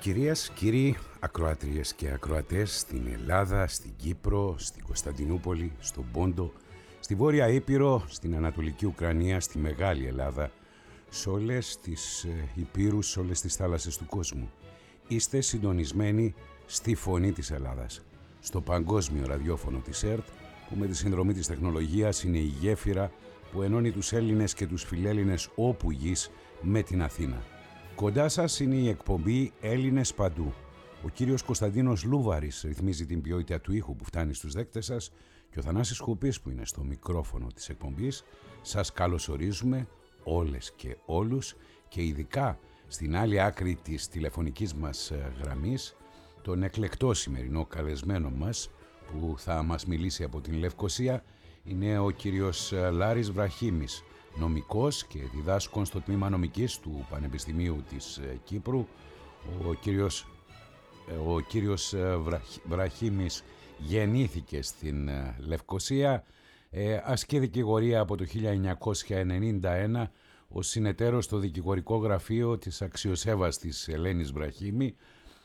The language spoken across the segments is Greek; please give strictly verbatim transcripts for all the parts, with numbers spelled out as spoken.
Κυρίες, κύριοι, ακροάτριες και ακροατές στην Ελλάδα, στην Κύπρο, στην Κωνσταντινούπολη, στον Πόντο, στη Βόρεια Ήπειρο, στην Ανατολική Ουκρανία, στη Μεγάλη Ελλάδα, σε όλες τις ε, υπήρους, σε όλες τις θάλασσες του κόσμου. Είστε συντονισμένοι στη Φωνή της Ελλάδας, στο παγκόσμιο ραδιόφωνο της ΕΡΤ, που με τη συνδρομή της τεχνολογίας είναι η γέφυρα που ενώνει τους Έλληνες και τους φιλέλληνες όπου γης με την Αθήνα. Κοντά σας είναι η εκπομπή Έλληνες Παντού. Ο κύριος Κωνσταντίνος Λούβαρης ρυθμίζει την ποιότητα του ήχου που φτάνει στους δέκτες σας και ο Θανάσης Χουπής που είναι στο μικρόφωνο της εκπομπής. Σας καλωσορίζουμε όλες και όλους και ειδικά στην άλλη άκρη της τηλεφωνικής μας γραμμής τον εκλεκτό σημερινό καλεσμένο μας που θα μας μιλήσει από την Λευκοσία. Είναι ο κύριος Λάρης Βραχίμης, νομικός και διδάσκων στο τμήμα νομικής του Πανεπιστημίου της Κύπρου. Ο κύριος, ο κύριος Βραχίμης γεννήθηκε στην Λευκοσία, ε, ασκεί δικηγορία από το χίλια εννιακόσια ενενήντα ένα ως συνεταίρος στο δικηγορικό γραφείο της αξιοσέβαστης Ελένης Βραχίμη,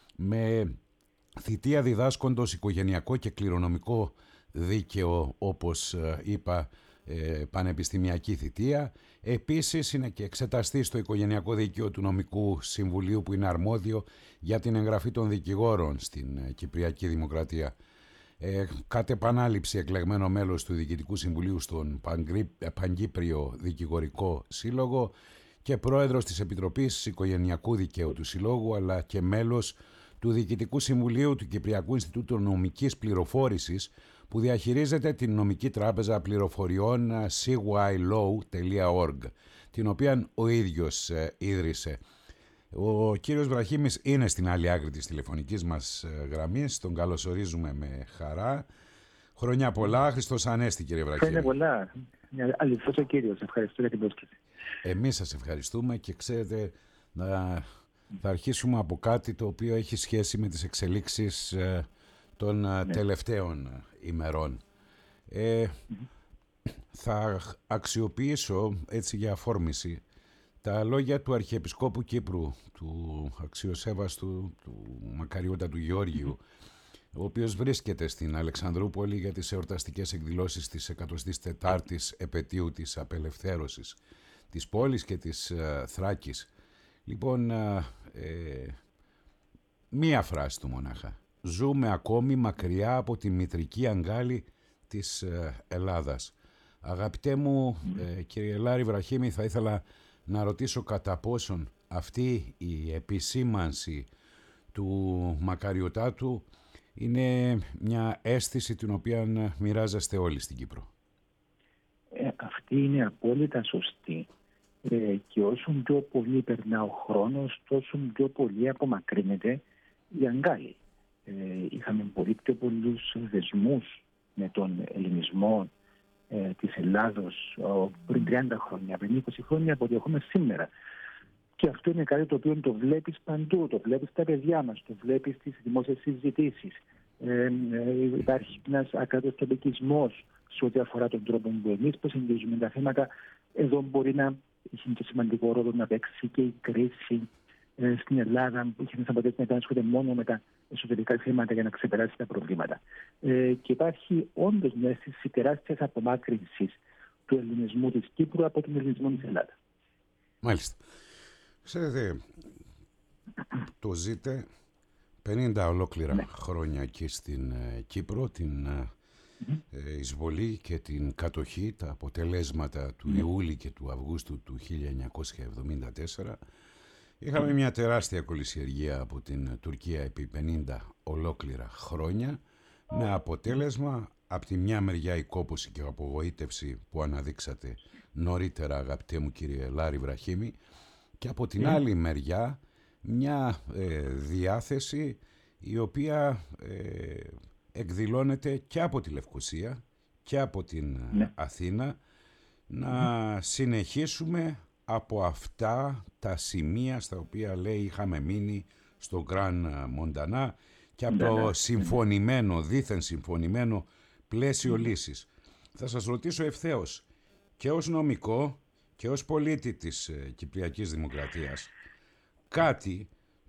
με θητεία διδάσκοντος οικογενειακό και κληρονομικό δίκαιο, όπως είπα, ε, πανεπιστημιακή θητεία. Επίσης είναι και εξεταστής στο οικογενειακό δίκαιο του Νομικού Συμβουλίου, που είναι αρμόδιο για την εγγραφή των δικηγόρων στην Κυπριακή Δημοκρατία. Ε, κατ' επανάληψη εκλεγμένο μέλος του Διοικητικού Συμβουλίου στον Παγκύπριο Δικηγορικό Σύλλογο και πρόεδρος της Επιτροπής Οικογενειακού Δικαίου του Συλλόγου, αλλά και μέλος του Διοικητικού Συμβουλίου του Κυπριακού Ινστιτούτου Νομικής Πληροφόρησης, που διαχειρίζεται την νομική τράπεζα πληροφοριών σι γουάι λόου τελεία οργκ, την οποία ο ίδιος ε, ίδρυσε. Ο κύριος Βραχίμης είναι στην άλλη άκρη της τηλεφωνικής μας γραμμής. Τον καλωσορίζουμε με χαρά. Χρόνια πολλά. Χριστός Ανέστη, κύριε Βραχίμη. Χρόνια πολλά. Αληθώς ο κύριος. Ευχαριστώ για την πρόσκληση. Εμείς σας ευχαριστούμε και ξέρετε, να, θα αρχίσουμε από κάτι το οποίο έχει σχέση με τις εξελίξεις ε, των ναι. τελευταίων ημερών. Ε, mm-hmm. Θα αξιοποιήσω έτσι για αφόρμηση τα λόγια του Αρχιεπισκόπου Κύπρου, του αξιοσέβαστου, του μακαριότατου Γεώργιου, mm-hmm. ο οποίος βρίσκεται στην Αλεξανδρούπολη για τις εορταστικές εκδηλώσεις της εκατοστής τετάρτης επετείου της απελευθέρωσης της πόλης και της uh, Θράκης. Λοιπόν, uh, ε, μία φράση του μονάχα. Ζούμε ακόμη μακριά από τη μητρική αγκάλη της uh, Ελλάδας. Αγαπητέ μου, mm. ε, κύριε Λάρη Βραχίμη, θα ήθελα να ρωτήσω κατά πόσον αυτή η επισήμανση του μακαριωτάτου είναι μια αίσθηση την οποία μοιράζεστε όλοι στην Κύπρο. Ε, αυτή είναι απόλυτα σωστή. Ε, και όσο πιο πολύ περνά ο χρόνος, τόσο πιο πολύ απομακρύνεται η αγκάλη. Ε, είχαμε πολύ πιο πολλούς δεσμούς με τον ελληνισμό ε, της Ελλάδος ο, πριν τριάντα χρόνια, πριν είκοσι χρόνια από ό,τι έχουμε σήμερα. Και αυτό είναι κάτι το οποίο το βλέπεις παντού, το βλέπεις στα παιδιά μας, το βλέπεις στις δημόσιες συζητήσεις. Ε, ε, υπάρχει ένας ακρατοστοπικισμός σε ό,τι αφορά τον τρόπο που εμείς προσεγγίζουμε τα θέματα. Εδώ μπορεί να έχει το σημαντικό ρόλο να παίξει και η κρίση ε, στην Ελλάδα, που είχε αποτέλεσμα να ασχολείται μόνο με τα εσωτερικά θέματα για να ξεπεράσει τα προβλήματα. Ε, και υπάρχει όντως μια αίσθηση τεράστιας απομάκρυνσης του ελληνισμού της Κύπρου από τον ελληνισμό της Ελλάδας. Μάλιστα. Ξέρετε, το ζείτε πενήντα ολόκληρα ναι. χρόνια εκεί στην ε, Κύπρο, την mm-hmm. ε, εισβολή και την κατοχή, τα αποτελέσματα του mm-hmm. Ιούλη και του Αυγούστου του χίλια εννιακόσια εβδομήντα τέσσερα. Είχαμε mm-hmm. μια τεράστια κολυσιεργία από την Τουρκία επί πενήντα ολόκληρα χρόνια, με αποτέλεσμα από τη μια μεριά η κόπωση και απογοήτευση που αναδείξατε νωρίτερα, αγαπητέ μου κύριε Λάρη Βραχίμη, και από την mm. άλλη μεριά μια ε, διάθεση η οποία ε, εκδηλώνεται και από τη Λευκοσία και από την mm. Αθήνα να mm. συνεχίσουμε από αυτά τα σημεία στα οποία λέει είχαμε μείνει στο Γκραν Μοντανά και από το συμφωνημένο, δήθεν συμφωνημένο πλαίσιο mm. λύσης. Θα σας ρωτήσω ευθέως και ως νομικό και ως πολίτη της ε, Κυπριακής Δημοκρατίας κάτι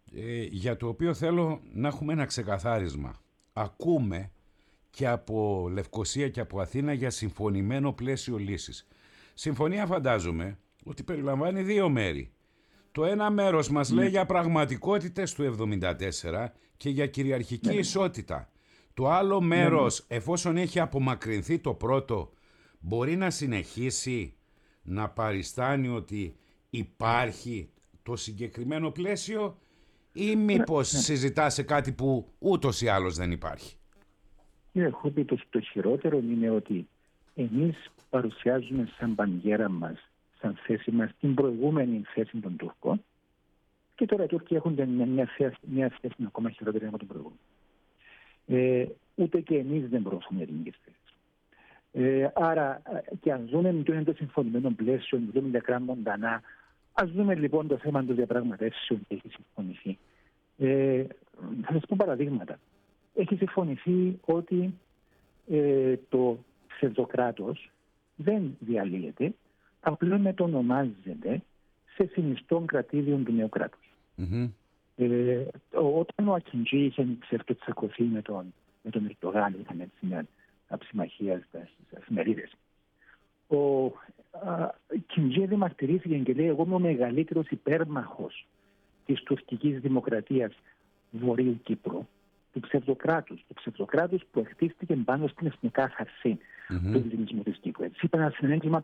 ε, για το οποίο θέλω να έχουμε ένα ξεκαθάρισμα. Ακούμε και από Λευκοσία και από Αθήνα για συμφωνημένο πλαίσιο λύσης. Συμφωνία φαντάζομαι ότι περιλαμβάνει δύο μέρη. Το ένα μέρος μας λέει για πραγματικότητες του εβδομήντα τέσσερα και για κυριαρχική ισότητα. Το άλλο μέρος, εφόσον έχει απομακρυνθεί το πρώτο, μπορεί να συνεχίσει να παριστάνει ότι υπάρχει το συγκεκριμένο πλαίσιο ή μήπως συζητά σε κάτι που ούτως ή άλλως δεν υπάρχει. Έχω πει το, το χειρότερο είναι ότι εμείς παρουσιάζουμε σαν πανγέρα μας, σαν θέση μας, την προηγούμενη θέση των Τούρκων και τώρα οι Τούρκοι έχουν μια, μια, θέση, μια θέση ακόμα χειρότερη από τον προηγούμενο. Ε, ούτε και εμείς δεν προωθούμε ελληνικές θέσεις. Ε, άρα και αν δούμε ποιο είναι το συμφωνημένο πλαίσιο, δούμε για κράμμα μοντανά, ας δούμε λοιπόν το θέμα των διαπραγματεύσεων που έχει συμφωνηθεί. Ε, θα σας πω παραδείγματα. Έχει συμφωνηθεί ότι ε, το ψευδοκράτος δεν διαλύεται, απλά μετονομάζεται σε συνιστό κρατήδιο του νέου κράτους. Mm-hmm. Ε, όταν ο Ακιντζή είχε ψευτοτσακωθεί με τον, με τον Ερντογάν, είχαν έτσι μια αψημαχία στις εφημερίδες, ο Ακιντζή διαμαρτυρήθηκε και λέει: εγώ είμαι ο μεγαλύτερος υπέρμαχος της τουρκικής δημοκρατίας Βορείου Κύπρου, του ψευδοκράτους, του ψευδοκράτους που χτίστηκε πάνω στην εθνικά χαρτί mm-hmm. του ελληνισμού της Κύπρου. Έτσι είπα ένα συνέγγιμα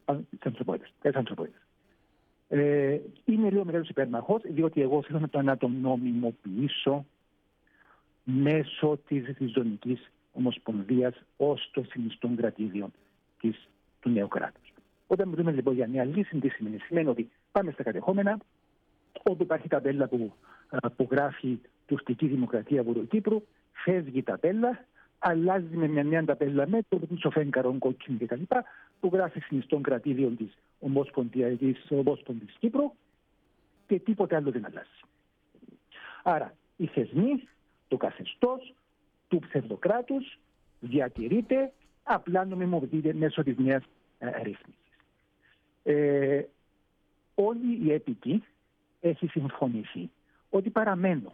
της ανθρωπότητας. Ε, είμαι λίγο μεγάλος υπέρμαχος, διότι εγώ θέλω να, να τον νομιμοποιήσω μέσω της Ριζωνικής Ομοσπονδίας ως το συνιστόν κρατήδιο της, του νέου κράτους. Όταν μιλούμε λοιπόν για μια λύση, τι σημαίνει? Σημαίνει ότι πάμε στα κατεχόμενα, όπου υπάρχει ταμπέλα που, που γράφει τουρκική δημοκρατία Βορειοκύπρου, φεύγει η ταμπέλα, αλλάζει με μια, μια ταμπέλα με το σοφέγκαρο, κόκκινο κτλ. Που γράφει συνιστόν κρατήδιο της Ομόσπονδης Κύπρου και τίποτε άλλο δεν αλλάζει. Άρα οι θεσμοί, το καθεστώς του ψευδοκράτους διατηρείται, απλά νομιμοποιείται μέσω της νέας ε, ρύθμισης. Ε, όλοι οι έπικοι έχει συμφωνηθεί ότι παραμένουν.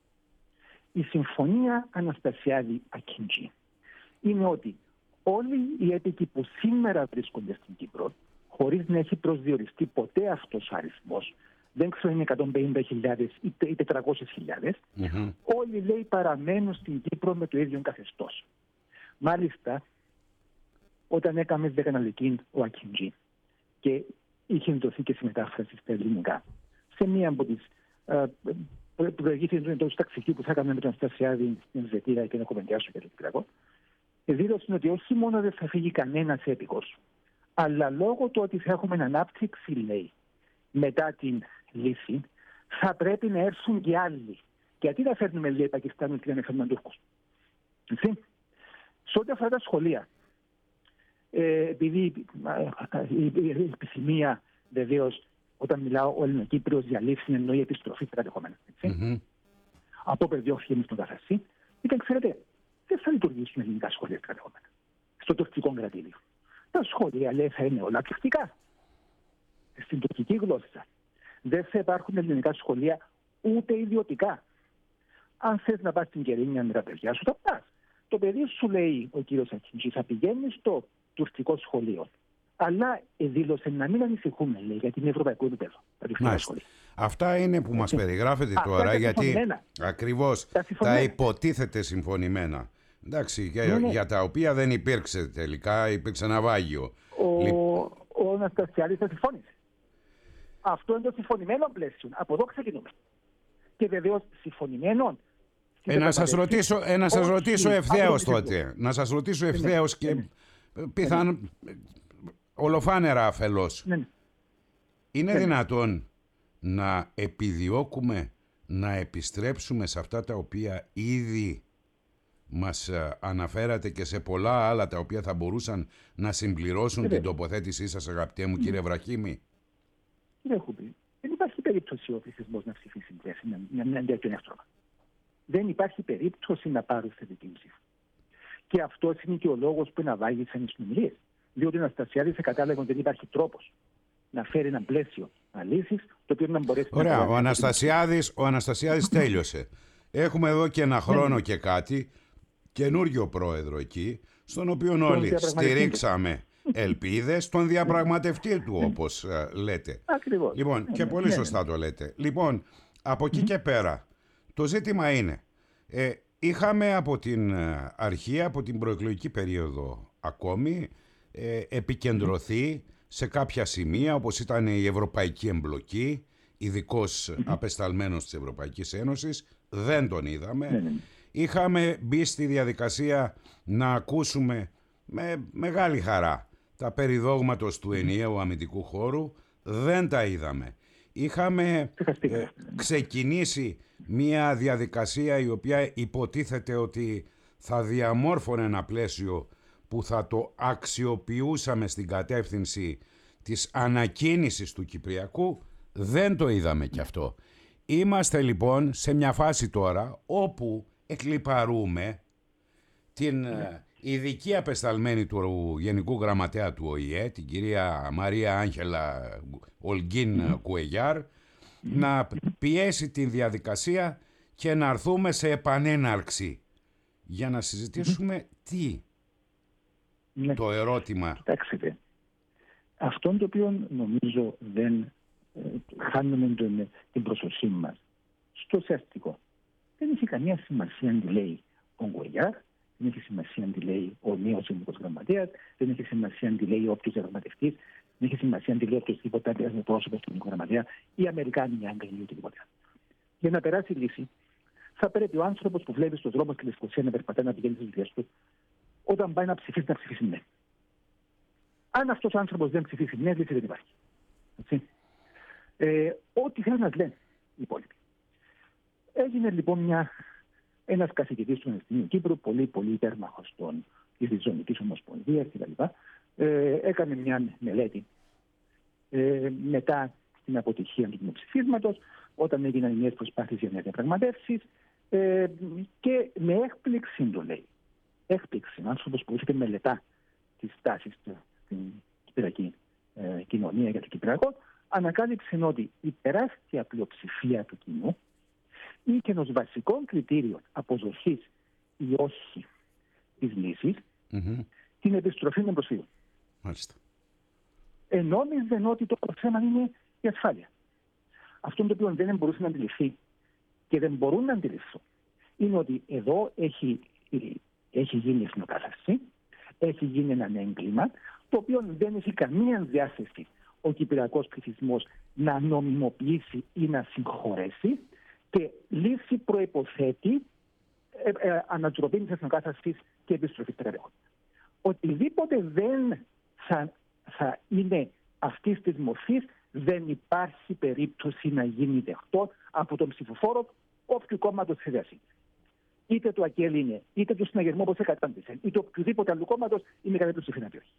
Η συμφωνία Αναστασιάδη-Ακιντζή είναι ότι όλοι οι έπικοι που σήμερα βρίσκονται στην Κύπρο, χωρίς να έχει προσδιοριστεί ποτέ αυτός ο αριθμός, δεν ξέρω είναι εκατόν πενήντα χιλιάδες ή τετρακόσιες χιλιάδες, mm-hmm. όλοι λέει παραμένουν στην Κύπρο με το ίδιο καθεστώς. Μάλιστα, όταν έκαμε δεκαναλική ο Ακιντζή και είχε δοθεί και συμμετάφραση στα ελληνικά, σε μία από τις uh, προηγήθηκαν το ταξική που θα έκαμε με τον Αναστασιάδη στην Ζετήρα και να κομμεντιάσω για το Κυπριακό, δήλωσε ότι όχι μόνο δεν θα φύγει κανένας έπικος, αλλά λόγω του ότι θα έχουμε ανάπτυξη, λέει, μετά την λύση, θα πρέπει να έρθουν και άλλοι. Γιατί θα φέρνουμε, λέει, Πακιστάνους και να φέρνουμε Τούρκους? Σε ό,τι αφορά τα σχολεία, ε, επειδή η επιθυμία βεβαίως, όταν μιλάω ο Ελληνοκύπριος για λύση, εννοεί επιστροφή στα κατεχόμενα. Mm-hmm. Από όπου διώχθηκε στον καθαρσί, ήταν, ξέρετε, δεν θα λειτουργήσουν ελληνικά σχολεία στα κατεχόμενα. Στο τουρκικό κρατήδιο. Τα σχολεία, λέει, θα είναι όλα τουρκικά. Στην τουρκική γλώσσα. Δεν θα υπάρχουν ελληνικά σχολεία ούτε ιδιωτικά. Αν θες να πας στην Κερίνια με τα παιδιά σου, θα πας. Το παιδί σου, λέει ο κύριος Ακιντζή, θα πηγαίνει στο τουρκικό σχολείο. Αλλά δήλωσε να μην ανησυχούμε, λέει, γιατί είναι ευρωπαϊκό επίπεδο. Αυτά είναι που μας περιγράφετε τώρα, γιατί ακριβώς τα, τα υποτίθεται συμφωνημένα. Εντάξει, για, ναι, ναι. για τα οποία δεν υπήρξε τελικά, υπήρξε ναυάγιο. Ο, Λι... ο Αναστασιάδης θα συμφώνησε. Αυτό είναι το συμφωνημένο πλαίσιο. Από εδώ ξεκινούμε. Και βεβαίως συμφωνημένο. Ε, να σας ρωτήσω, ε, να σας ρωτήσω ευθέως τότε. Να σας ρωτήσω ευθέως και ναι. πιθανόν ναι. ολοφάνερα αφελώς. Ναι. Είναι ναι. δυνατόν να επιδιώκουμε να επιστρέψουμε σε αυτά τα οποία ήδη μας αναφέρατε και σε πολλά άλλα τα οποία θα μπορούσαν να συμπληρώσουν την τοποθέτησή σας, αγαπητέ μου κύριε Βραχίμη? Δεν έχω πει. Δεν υπάρχει περίπτωση ο πληθυσμός να ψηφίσει μια τέτοιο έστρωμα. Δεν υπάρχει περίπτωση να πάρουν θετική ψήφο. Και αυτό είναι και ο λόγος που αναβάγησαν οι συνομιλίες. Διότι ο Αναστασιάδης κατάλαβε ότι δεν υπάρχει τρόπος να φέρει ένα πλαίσιο λύσης, το οποίο να μπορέσει να... Ωραία, ο Αναστασιάδης, ο Αναστασιάδης τέλειωσε. Έχουμε εδώ και ένα χρόνο και κάτι, καινούριο πρόεδρο εκεί, στον οποίο όλοι στηρίξαμε ελπίδες, τον διαπραγματευτή του, όπως λέτε. Ακριβώς. Λοιπόν, και πολύ σωστά το λέτε. Λοιπόν, από εκεί και πέρα, το ζήτημα είναι, ε, είχαμε από την αρχή, από την προεκλογική περίοδο ακόμη, ε, επικεντρωθεί σε κάποια σημεία, όπως ήταν η ευρωπαϊκή εμπλοκή, ειδικώς mm-hmm. απεσταλμένος της Ευρωπαϊκής Ένωσης, δεν τον είδαμε. Mm-hmm. Είχαμε μπει στη διαδικασία να ακούσουμε με μεγάλη χαρά τα περί δόγματος του ενιαίου αμυντικού χώρου, δεν τα είδαμε. Είχαμε ε, ξεκινήσει μια διαδικασία η οποία υποτίθεται ότι θα διαμόρφωνε ένα πλαίσιο που θα το αξιοποιούσαμε στην κατεύθυνση της ανακαίνησης του Κυπριακού, δεν το είδαμε κι αυτό. Είμαστε λοιπόν σε μια φάση τώρα όπου εκλιπαρούμε την ειδική απεσταλμένη του Γενικού Γραμματέα του Ο Η Ε, την κυρία Μαρία Άγγελα Ολγκίν Κουεγιάρ, να πιέσει την διαδικασία και να έρθουμε σε επανέναρξη για να συζητήσουμε τι. Ναι. Το ερώτημα. Κοιτάξτε, αυτό το οποίο νομίζω δεν ε, χάνουμε τον, την προσοχή μας στο ουσιαστικό. Δεν έχει καμία σημασία τι λέει ο Γκουεγιάρ, δεν έχει σημασία τι λέει ο νέος Γενικός Γραμματέας, δεν έχει σημασία τι λέει όποιος διαπραγματευτής, δεν έχει σημασία τι λέει οποιοδήποτε άλλο πρόσωπο του Γενικού Γραμματέα, οι Αμερικάνοι, οι Άγγλοι ή οτιδήποτε. Για να περάσει η λύση, θα πρέπει ο άνθρωπος που βλέπει στους δρόμους και Λευκοσία να περπατάει, να πηγαίνει στις δουλειές του, όταν πάει να ψηφίσει, να ψηφίσει ναι. Αν αυτός ο άνθρωπος δεν ψηφίσει ναι, λύση δεν υπάρχει. Έτσι. Ε, ό,τι θέλουν να λένε οι υπόλοιποι. Έγινε λοιπόν μια, ένας καθηγητής του Πανεπιστημίου Κύπρου, πολύ πολύ υπέρμαχος της Ριζωνικής Ομοσπονδίας κτλ. Ε, έκανε μια μελέτη ε, μετά την αποτυχία του δημοψηφίσματος, όταν έγιναν οι νέες προσπάθειες για νέες διαπραγματεύσεις ε, και με έκπληξη το λέει. Έκπληξη, ο άνθρωπος που βρίσκεται μελετά τις τάσεις στην κυπριακή ε, κοινωνία για το Κυπριακό, ανακάλυψε ότι η τεράστια πλειοψηφία του κοινού είχε ως βασικό κριτήριο αποδοχής ή όχι της λύσης mm-hmm. την επιστροφή των προσφύγων. Μάλιστα. Ενόμιζαν ότι το θέμα είναι η ασφάλεια. Αυτό το οποίο δεν μπορούσε να αντιληφθεί και δεν μπορούν να αντιληφθούν είναι ότι εδώ έχει, έχει γίνει εθνοκάθαρση, έχει γίνει ένα έγκλημα το οποίο δεν έχει καμία διάθεση ο κυπριακός πληθυσμός να νομιμοποιήσει ή να συγχωρέσει και λύση προϋποθέτει ε, ε, ανατροπή της εθνοκάθαρσης και επιστροφή στα κατεχόμενα. Οτιδήποτε δεν θα, θα είναι αυτής της μορφής δεν υπάρχει περίπτωση να γίνει δεχτό από τον ψηφοφόρο όποιου κόμματος χρειαστεί. Είτε το ΑΚΕΛ είναι, είτε το συναγερμό όπως εκατάντησε, είτε οποιοδήποτε άλλου κόμματος είναι κατά πλειοψηφία να πει όχι.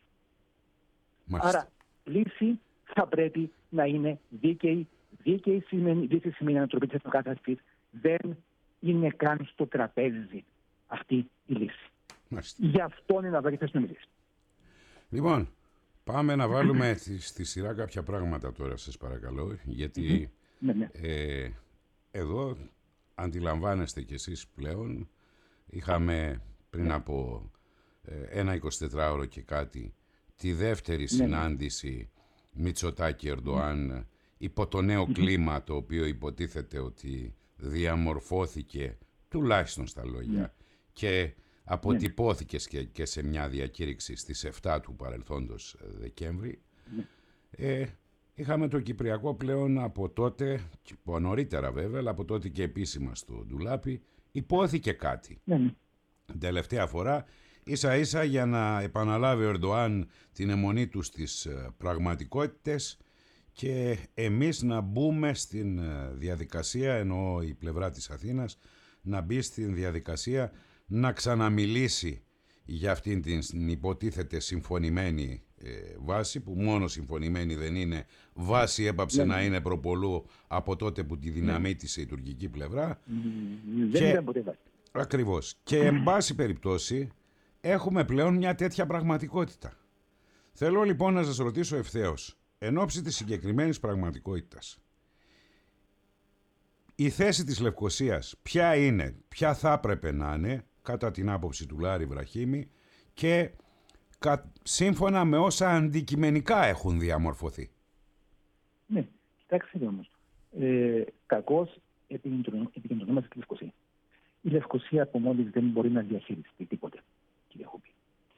Άρα, λύση θα πρέπει να είναι δίκαιη. Δίκαιη σημαίνει, δίκαιη σημαίνει ανατροπή της εθνοκάθαρσης. Δεν είναι καν στο τραπέζι αυτή η λύση. Μάλιστα. Γι' αυτό είναι να βάλει θέση νομιλίες. Λοιπόν, πάμε να βάλουμε στη σειρά κάποια πράγματα τώρα, σας παρακαλώ, γιατί ναι, ναι. Ε, εδώ αντιλαμβάνεστε κι εσείς πλέον, είχαμε πριν από ε, ένα εικοσιτετράωρο και κάτι τη δεύτερη ναι, συνάντηση ναι. Μητσοτάκη Ερντοάν ναι. υπό το νέο κλίμα το οποίο υποτίθεται ότι διαμορφώθηκε τουλάχιστον στα λόγια ναι. και αποτυπώθηκε ναι. και σε μια διακήρυξη στις εφτά του παρελθόντος Δεκέμβρη. Ναι. Ε, είχαμε το Κυπριακό πλέον από τότε, από νωρίτερα βέβαια, αλλά από τότε και επίσημα στο ντουλάπι, υπόθηκε κάτι. Ναι. Την τελευταία φορά, ίσα ίσα για να επαναλάβει ο Ερντοάν την αιμονή του στις πραγματικότητες και εμείς να μπούμε στην διαδικασία, ενώ η πλευρά της Αθήνας να μπει στην διαδικασία να ξαναμιλήσει για αυτήν την υποτίθεται συμφωνημένη ε, βάση, που μόνο συμφωνημένη δεν είναι, βάση έπαψε ναι. να είναι προπολού από τότε που τη δυναμήτησε η τουρκική πλευρά. Δεν και... ήταν ποτέ βάση. Ακριβώς. Και εν πάση περιπτώσει έχουμε πλέον μια τέτοια πραγματικότητα. Θέλω λοιπόν να σας ρωτήσω ευθέως, εν ώψη της συγκεκριμένης πραγματικότητας, η θέση της Λευκωσίας ποια είναι, ποια θα έπρεπε να είναι, κατά την άποψη του Λάρη Βραχίμη και κα, σύμφωνα με όσα αντικειμενικά έχουν διαμορφωθεί? Ναι, κοιτάξτε όμως, ε, κακώς επικεντρωνόμαστε στη Λευκωσία. Η Λευκωσία από μόνη δεν μπορεί να διαχειριστεί τίποτε, κύριε Χούπη.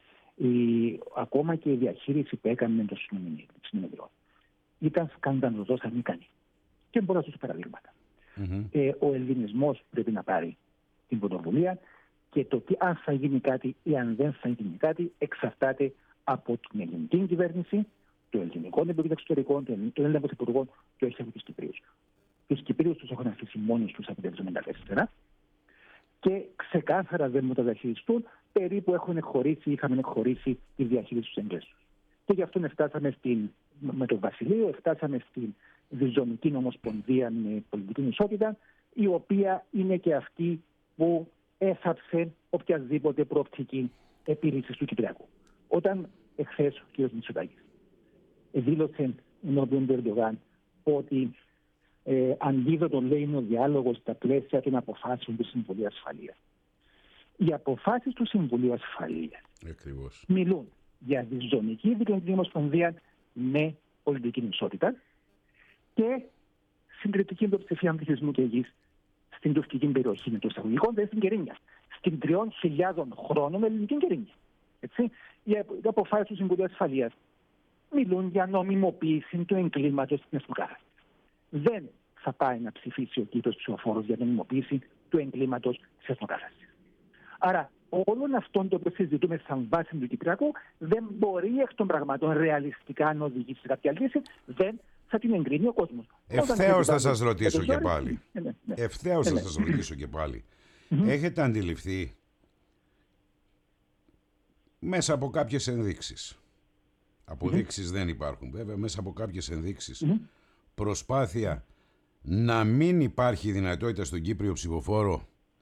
Η, ακόμα και η διαχείριση που έκανε το συνομιλιών ήταν σκανδαλωδώς ανίκανη. Και μπορώ να σας παραδείγματα. Mm-hmm. Ε, ο ελληνισμός πρέπει να πάρει την πρωτοβουλία και το τι αν θα γίνει κάτι ή αν δεν θα γίνει κάτι εξαρτάται από την ελληνική κυβέρνηση, το ελληνικό Υπουργείο Εξωτερικών, τον Έλληνα Πρωθυπουργό και όχι από τους Κυπρίους. Τους Κυπρίους τους έχουν αφήσει μόνους τους από το εβδομήντα τέσσερα και ξεκάθαρα δεν μου τα διαχειριστούν. Περίπου έχουν χωρίσει, είχαμε χωρίσει τη διαχείριση στους Εγγλέζους. Και γι' αυτό φτάσαμε στην, με το Βασιλείο, φτάσαμε στην διζωνική ομοσπονδία με πολιτική ισότητα, η οποία είναι και αυτή που έθαψε οποιαδήποτε προοπτική επίλυση του Κυπριακού. Όταν εχθές ο κ. Μητσοτάκης δήλωσε ενώπιον του Ερντογάν ότι ε, αντίδοτο λέει είναι ο διάλογος στα πλαίσια των αποφάσεων του Συμβουλίου Ασφαλείας. Οι αποφάσεις του Συμβουλίου Ασφαλείας Ακριβώς. μιλούν για διζωνική δικτυακή ομοσπονδία με πολιτική ισότητα και συντριπτική πλειοψηφία πληθυσμού και γης στην τουρκική περιοχή με το εισαγωγικό, δεν στην Κερίνια. Στην τριών χιλιάδων χρόνων ελληνική Κερίνια. Έτσι, οι αποφάσεις του Συμβουλίου Ασφαλείας μιλούν για νομιμοποίηση του εγκλήματος στην εθνοκράτηση. Δεν θα πάει να ψηφίσει ο κύριος ψηφοφόρος για νομιμοποίηση του εγκλήματος της εθνοκράτησης. Άρα, όλων αυτών το που συζητούμε σαν βάση του Κυπριακού δεν μπορεί εκ των πραγμάτων ρεαλιστικά να οδηγήσει σε κάποια λύση, δεν θα την εγκρίνει ο κόσμος. Ευθέως θα σας ρωτήσω και πάλι. Ευθέως θα σας ρωτήσω και πάλι. Έχετε αντιληφθεί μέσα από κάποιες ενδείξεις, αποδείξεις δεν υπάρχουν βέβαια, μέσα από κάποιες ενδείξεις, προσπάθεια να μην υπάρχει δυνατότητα στον Κύπριο ψηφοφόρο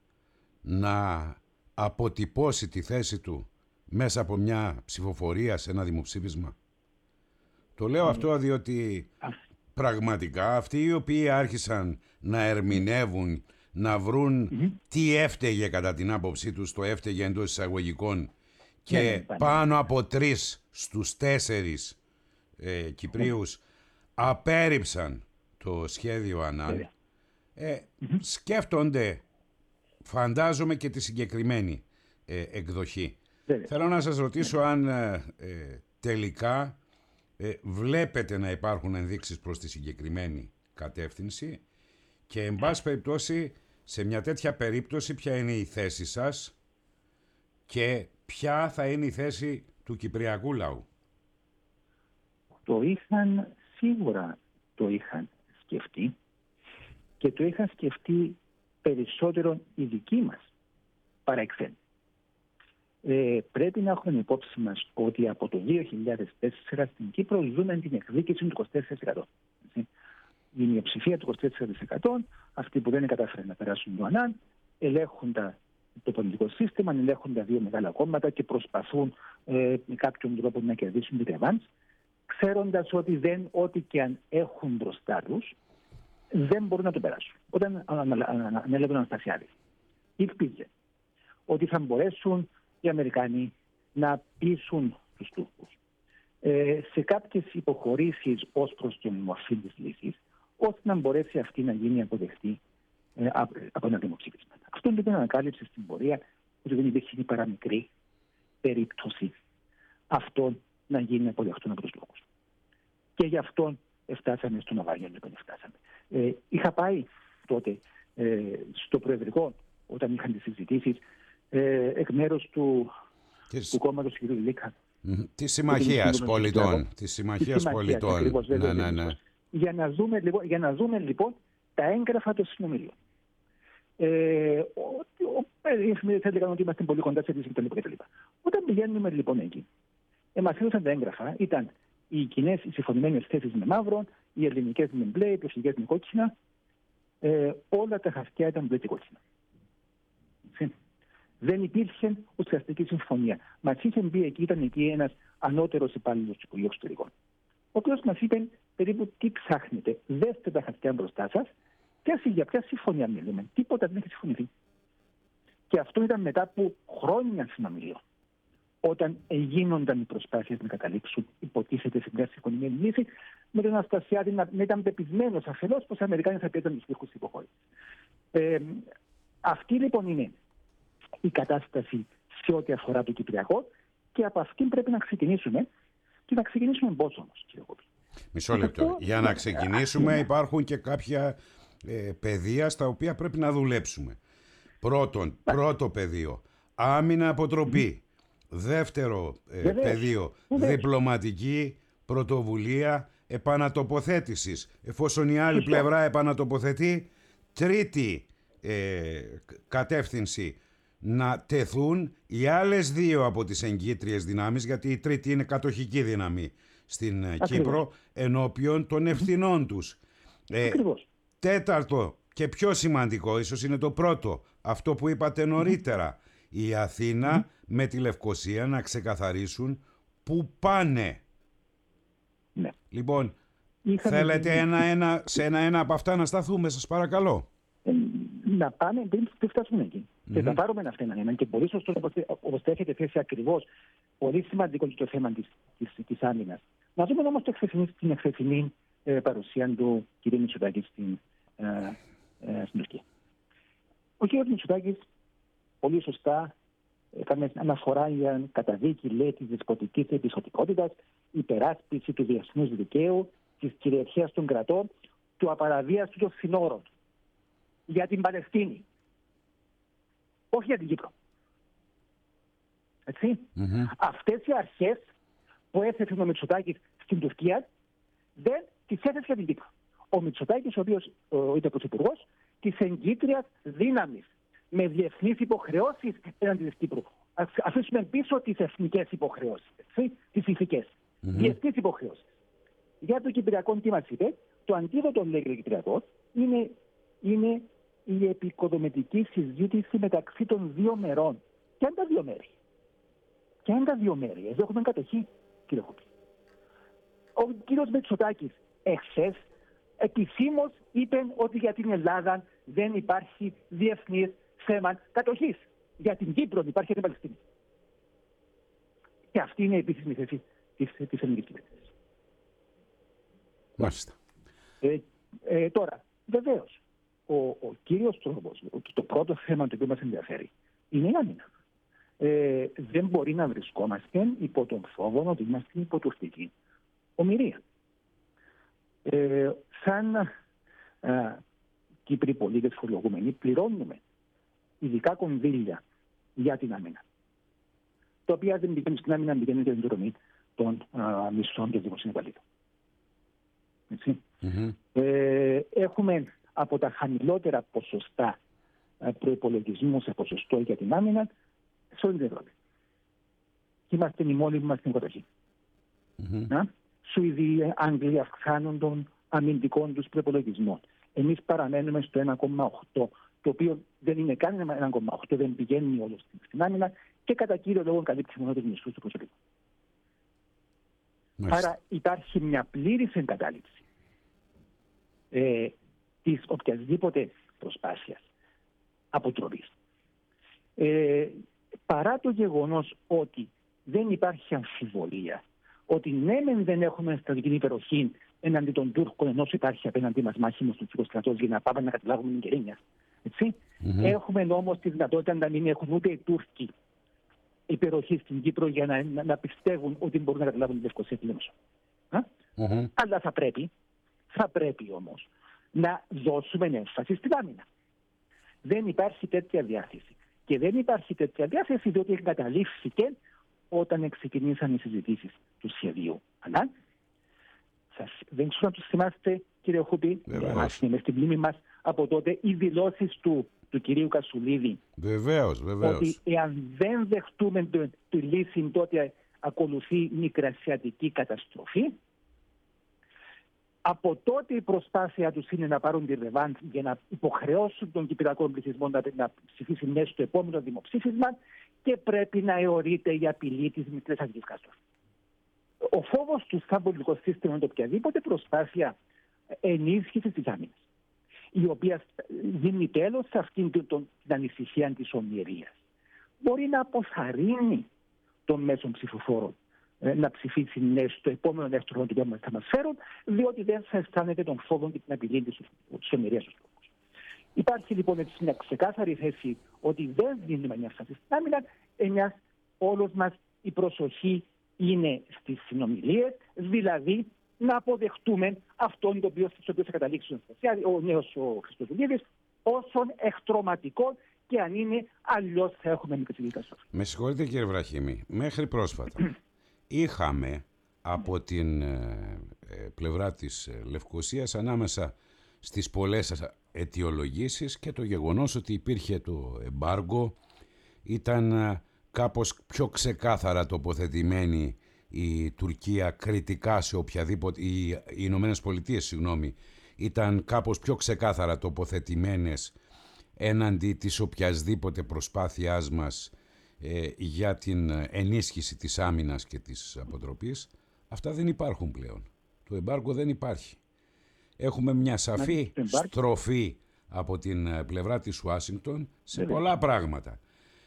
να αποτυπώσει τη θέση του μέσα από μια ψηφοφορία σε ένα δημοψήφισμα? Το λέω αυτό διότι πραγματικά αυτοί οι οποίοι άρχισαν να ερμηνεύουν, να βρουν τι έφταιγε κατά την άποψή τους, το έφταιγε εντός εισαγωγικών, και πάνω από τρεις στους τέσσερις ε, Κυπρίους απέρριψαν το σχέδιο Ανάν, ε, σκέφτονται, φαντάζομαι, και τη συγκεκριμένη ε, εκδοχή. Θέλω να σας ρωτήσω αν ε, ε, τελικά ε, βλέπετε να υπάρχουν ενδείξεις προς τη συγκεκριμένη κατεύθυνση και εν πάση περιπτώσει σε μια τέτοια περίπτωση ποια είναι η θέση σας και ποια θα είναι η θέση του κυπριακού λαού? Το είχαν, σίγουρα το είχαν σκεφτεί και το είχαν σκεφτεί περισσότερο οι δικοί μας παρά οι ξένοι. Ε, πρέπει να έχουμε υπόψη μας ότι από το δύο χιλιάδες τέσσερα στην Κύπρο ζούμε την εκδίκηση του είκοσι τέσσερα τοις εκατό. Η μειοψηφία του είκοσι τέσσερα τοις εκατό, αυτοί που δεν κατάφεραν να περάσουν το Ανάν, ελέγχουν το πολιτικό σύστημα, ελέγχουν τα δύο μεγάλα κόμματα και προσπαθούν ε, με κάποιον τρόπο να κερδίσουν την ρεβάνς, ξέροντας ότι δεν, ό,τι και αν έχουν μπροστά τους, δεν μπορούν να το περάσουν. Όταν ανέλαβαν ο Αναστασιάδης, ήλπιζε ότι θα μπορέσουν οι Αμερικανοί να πείσουν τους Τούρκους ε, σε κάποιες υποχωρήσεις ως προς την μορφή της λύσης, ώστε να μπορέσει αυτή να γίνει αποδεκτή ε, από ένα δημοψήφισμα. Αυτό λοιπόν ανακάλυψε στην πορεία ότι δεν υπήρχε παραμικρή περίπτωση αυτό να γίνει αποδεκτό από τους λόγους. Και γι' αυτό φτάσαμε στο Ναυάγιο, λοιπόν, φτάσαμε. Ε, είχα πάει τότε ε, στο Προεδρικό, όταν είχαν τις συζητήσεις, ε, εκ μέρους του, της... του κόμματος του κ. Λίκα. Της Συμμαχίας Πολιτών. Της Συμμαχίας Πολιτών. Ακριβώς, ναι, ναι, ναι. Για, να δούμε, λοιπόν, για να δούμε λοιπόν τα έγγραφα των συνομιλίων. Ε, οι εφημερίδες έλεγαν ότι είμαστε πολύ κοντά σε λύση κτλ. Όταν πηγαίνουμε λοιπόν εκεί, ε, μας έδωσαν τα έγγραφα, ήταν οι κοινές, οι συμφωνημένες θέσεις με μαύρο, οι ελληνικές με μπλε, οι προσφυγές με κόκκινα, ε, όλα τα χαρτιά ήταν μπλε και κόκκινα. Δεν υπήρχε ουσιαστική συμφωνία. Μας είχε μπει εκεί, ήταν εκεί ένας ανώτερος υπάλληλος του Υπουργείου Εξωτερικών, ο οποίος μας είπε περίπου τι ψάχνετε. Δέστε τα χαρτιά μπροστά σας, για ποια συμφωνία μιλούμε. Τίποτα δεν έχει συμφωνηθεί. Και αυτό ήταν μετά από χρόνια συνομιλίων. Όταν γίνονταν οι προσπάθειες να καταλήξουν, υποτίθεται σε μια συμφωνημένη λύση, με τον Αναστασιάδη να ήταν πεπισμένος αφενός πως οι Αμερικάνοι θα πιέζαν τους τείχους της υποχώρησης. Ε, αυτή λοιπόν είναι η κατάσταση σε ό,τι αφορά το Κυπριακό και από αυτήν πρέπει να ξεκινήσουμε και να ξεκινήσουμε πώς όμως, κύριε Κόπη. Μισό λεπτό. Για να ξεκινήσουμε υπάρχουν και κάποια ε, πεδία στα οποία πρέπει να δουλέψουμε. Πρώτον, πρώτο πεδίο, άμυνα αποτροπή. Δεύτερο ε, πεδίο, διπλωματική πρωτοβουλία επανατοποθέτησης, εφόσον η άλλη πλευρά επανατοποθετεί. Τρίτη ε, κατεύθυνση, να τεθούν οι άλλες δύο από τις εγκύτριες δυνάμεις, γιατί η τρίτη είναι κατοχική δύναμη στην Ακριβώς. Κύπρο, ενώπιον των ευθυνών τους. Ε, τέταρτο και πιο σημαντικό, ίσως είναι το πρώτο, αυτό που είπατε νωρίτερα, η Αθήνα mm. με τη Λευκοσία να ξεκαθαρίσουν πού πάνε. Ναι. Λοιπόν, Είχαμε θέλετε δει... ένα-ένα, σε ένα-ένα από αυτά να σταθούμε, σας παρακαλώ. Ε, να πάμε πριν φτάσουμε εκεί. Mm-hmm. Και θα πάρουμε ένα ένα και πολύ σωστό όπως το έχετε θέσει ακριβώς. Πολύ σημαντικό το θέμα της, της, της άμυνας. Να δούμε όμως την εχθεσινή ε, παρουσία του κ. Μητσοτάκη στην, ε, ε, στην Τουρκία. Ο κ. Μητσοτάκης πολύ σωστά έκανε αναφορά για καταδίκη, λέει, της δεσποτικής επισωτικότητας, υπεράσπιση του διεθνούς δικαίου, της κυριαρχίας των κρατών, του απαραβίαστου των συνόρων για την Παλαιστίνη. Όχι για την Κύπρο. Έτσι. Mm-hmm. Αυτές οι αρχές που έθεσε ο Μητσοτάκης στην Τουρκία δεν τις έθεσε για την Κύπρο. Ο Μητσοτάκης, ο οποίος ήταν πρωθυπουργός της εγκύτριας δύναμης με διεθνείς υποχρεώσεις έναντι της Κύπρου. Ας αφήσουμε πίσω τις εθνικές υποχρεώσεις, τις ηθικές. Mm-hmm. Διεθνείς υποχρεώσεις. Για το Κυπριακό τι μας είπε, το αντίδοτο λέει για το Κυπριακό είναι, είναι η επικοδομητική συζήτηση μεταξύ των δύο μερών. Ποια είναι τα δύο μέρη. Ποια είναι τα δύο μέρη. Εδώ έχουμε κατοχή, κύριε Χούπη. Ο κύριος Μητσοτάκης εχθές επισήμως είπε ότι για την Ελλάδα δεν υπάρχει διεθνής θέμα κατοχής. Για την Κύπρο υπάρχει την Παλαιστίνη. Και αυτή είναι η επίσημη θέση της, της ελληνικής κυβέρνησης. Μάλιστα. Ε, ε, τώρα, βεβαίως, ο, ο κύριος τρόπος, το πρώτο θέμα το οποίο μας ενδιαφέρει, είναι η άμυνα. Ε, δεν μπορεί να βρισκόμαστε υπό τον φόβο ότι είμαστε υπό τουρκική ομηρία. Ε, σαν ε, Κύπροι πολίτες φορολογούμενοι πληρώνουμε ειδικά κονδύλια για την άμυνα, τα οποία δεν πηγαίνουν στην άμυνα, πηγαίνουν για την δρομή των α, μισθών και δημοσίων υπαλλήλων. Mm-hmm. Ε, έχουμε από τα χαμηλότερα ποσοστά προϋπολογισμού σε ποσοστό για την άμυνα σε όλη την Ευρώπη. Είμαστε οι μόνοι που είμαστε στην κατοχή. Mm-hmm. Σουηδία, Αγγλία αυξάνουν των αμυντικών τους προϋπολογισμών. Εμείς παραμένουμε στο ένα κόμμα οκτώ, το οποίο δεν είναι καν ένα κόμμα οκτώ, δεν πηγαίνει όλο στην άμυνα και κατά κύριο λόγο καλύπτει μόνο τους μισθούς του προσωπικού. Άρα υπάρχει μια πλήρης εγκατάλειψη ε, της οποιασδήποτε προσπάθειας αποτροπής. Ε, παρά το γεγονός ότι δεν υπάρχει αμφιβολία ότι ναι μεν δεν έχουμε στρατηγική υπεροχή εναντί των Τούρκων, ενώ υπάρχει απέναντί μας μάχημος του Τουρκικού στρατός για να πάμε να καταλάβουμε την Κερίνια. Mm-hmm. Έχουμε όμως τη δυνατότητα να μην έχουν ούτε οι Τούρκοι υπεροχή στην Κύπρο για να, να, να πιστεύουν ότι μπορούν να καταλάβουν τη Λευκοσία τη Λέμεσο. Mm-hmm. Αλλά θα πρέπει, θα πρέπει όμως να δώσουμε έμφαση στην άμυνα. Δεν υπάρχει τέτοια διάθεση. Και δεν υπάρχει τέτοια διάθεση διότι εγκαταλείφθηκε όταν ξεκινήσαν οι συζητήσεις του σχεδίου. Αλλά σας, δεν ξέρω να τους θυμάστε, κύριε Χούπη, είναι στην πλήμη μας από τότε οι δηλώσεις του, του κυρίου Κασουλίδη. Βεβαίως, βεβαίως. Ότι εάν δεν δεχτούμε το, τη λύση, τότε ακολουθεί μικρασιατική καταστροφή. Από τότε η προσπάθεια τους είναι να πάρουν τη ρεβάντ για να υποχρεώσουν τον κυπριακό πληθυσμό να, να ψηφίσει μέσα στο επόμενο δημοψήφισμα και πρέπει να αιωρείται η απειλή της μικρασιατικής καταστροφής. Ο φόβος του στα πολιτικό σύστημα είναι οποιαδήποτε προσπάθεια ενίσχυσης της άμυνας, η οποία δίνει τέλος σε αυτήν την, την ανησυχία της ομοιρίας. Μπορεί να αποθαρρύνει των μέσων ψηφοφόρων να ψηφίσει ναι στο επόμενο δεύτερο χρόνο που θα μας φέρουν, διότι δεν θα αισθάνεται τον φόβο και την απειλή της ομοιρίας στους λόγους. Υπάρχει λοιπόν έτσι μια ξεκάθαρη θέση ότι δεν δίνουμε μια στάση στην άμυνα, εμιας όλος μας η προσοχή είναι στις συνομιλίες, δηλαδή να αποδεχτούμε αυτόν το οποίο, στο οποίο θα καταλήξει ο νέος ο Χριστοδουλίδης, όσον εχτρωματικό και αν είναι, αλλιώς θα έχουμε μικρή καταστροφή. Με συγχωρείτε κύριε Βραχήμη, μέχρι πρόσφατα είχαμε από την ε, πλευρά της Λευκωσίας ανάμεσα στις πολλές αιτιολογήσεις και το γεγονός ότι υπήρχε το εμπάργκο, ήταν κάπως πιο ξεκάθαρα τοποθετημένη η Τουρκία κριτικά σε οποιαδήποτε, οι, οι Ηνωμένες Πολιτείες, συγγνώμη, ήταν κάπως πιο ξεκάθαρα τοποθετημένες έναντι της οποιασδήποτε προσπάθειάς μας ε, για την ενίσχυση της άμυνας και της αποτροπής. Αυτά δεν υπάρχουν πλέον. Το εμπάργκο δεν υπάρχει. Έχουμε μια σαφή στροφή από την πλευρά της Ουάσιγκτον σε πολλά πράγματα.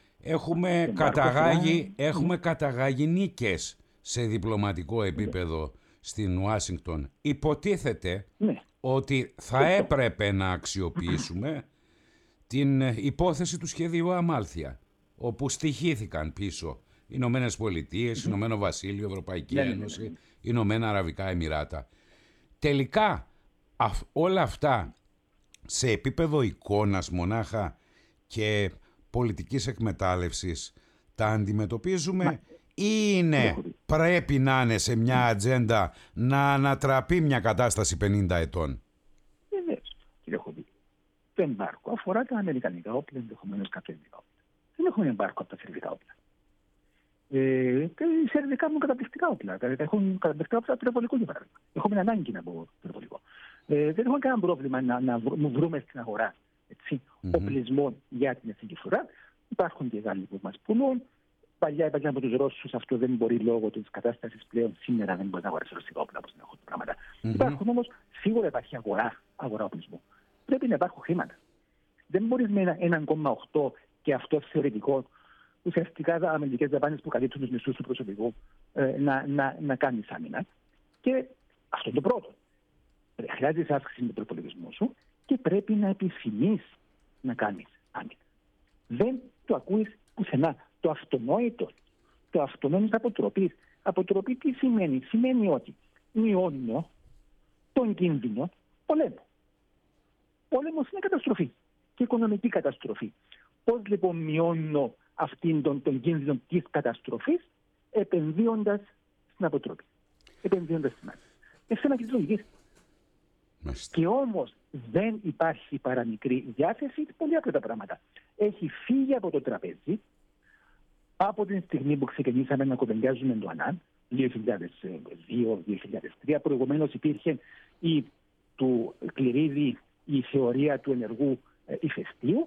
Έχουμε καταγάγει, έχουμε καταγάγει νίκες σε διπλωματικό επίπεδο στην Ουάσιγκτον. Υποτίθεται ότι θα έπρεπε να αξιοποιήσουμε την υπόθεση του σχεδίου Αμάλθεια, όπου στοιχήθηκαν πίσω οι Ηνωμένες Πολιτείες, Ηνωμένο Βασίλειο, Ευρωπαϊκή Ένωση, Ηνωμένα Αραβικά Εμιράτα. Τελικά όλα αυτά σε επίπεδο εικόνας μονάχα και πολιτικής εκμετάλλευσης τα αντιμετωπίζουμε Μα... ή είναι, πρέπει να είναι σε μια ατζέντα να ανατραπεί μια κατάσταση πενήντα ετών. Βεβαίως, κύριε Χωβή. Το εμπάρκο αφορά τα αμερικανικά όπλα, ενδεχομένως κάποια ελληνικά όπλα. Δεν έχουμε εμπάρκο από τα σερβικά όπλα. Ε, και οι σερβικά έχουν καταπληκτικά όπλα. Έχουν καταπληκτικά όπλα πυροβολικού, για παράδειγμα. Έχουμε ανάγκη να πω πυροβολικό. Ε, δεν έχουμε κανένα πρόβλημα να, να βρούμε στην αγορά mm-hmm. οπλισμό για την εθνική φορά. Υπάρχουν και οι Γάλλοι που μας πουλούν. Παλιά έπαιρναν από τους Ρώσους, αυτό δεν μπορεί λόγω της κατάστασης πλέον σήμερα δεν μπορεί να αγοράσει ρωσικά όπλα όπως έχουν πράγματα. Mm-hmm. Υπάρχουν όμως, σίγουρα υπάρχει αγορά, αγορά οπλισμού. Πρέπει να υπάρχουν χρήματα. Δεν μπορεί με ένα ένα κόμμα οκτώ και αυτό θεωρητικό, ουσιαστικά τα αμυντικές δαπάνες που καλύπτουν τους μισθούς του προσωπικού, ε, να, να, να κάνει άμυνα. Και αυτό το πρώτο. Χρειάζεται αύξηση του προπολογισμού σου και πρέπει να επιθυμείς να κάνεις άμυνα. Δεν το ακούεις πουθενά. Το αυτονόητο, το αυτονόητο αποτροπής. Αποτροπή τι σημαίνει? Σημαίνει ότι μειώνω τον κίνδυνο πολέμου. Πόλεμος είναι καταστροφή και οικονομική καταστροφή. Πώς λοιπόν μειώνω αυτήν τον, τον κίνδυνο της καταστροφής? Επενδύοντας στην αποτροπή. Επενδύοντας στην άμυνα. Είναι θέμα και της λογικής. Και όμως δεν υπάρχει παραμικρή διάθεση, πολύ απλά τα πράγματα. Έχει φύγει από το τραπέζι από την στιγμή που ξεκινήσαμε να κοπεντιάζουμε το ΑΝΑΝ, δύο χιλιάδες δύο δύο χιλιάδες τρία. Προηγουμένως υπήρχε η του Κληρίδη η θεωρία του ενεργού ε, ηφαιστείου.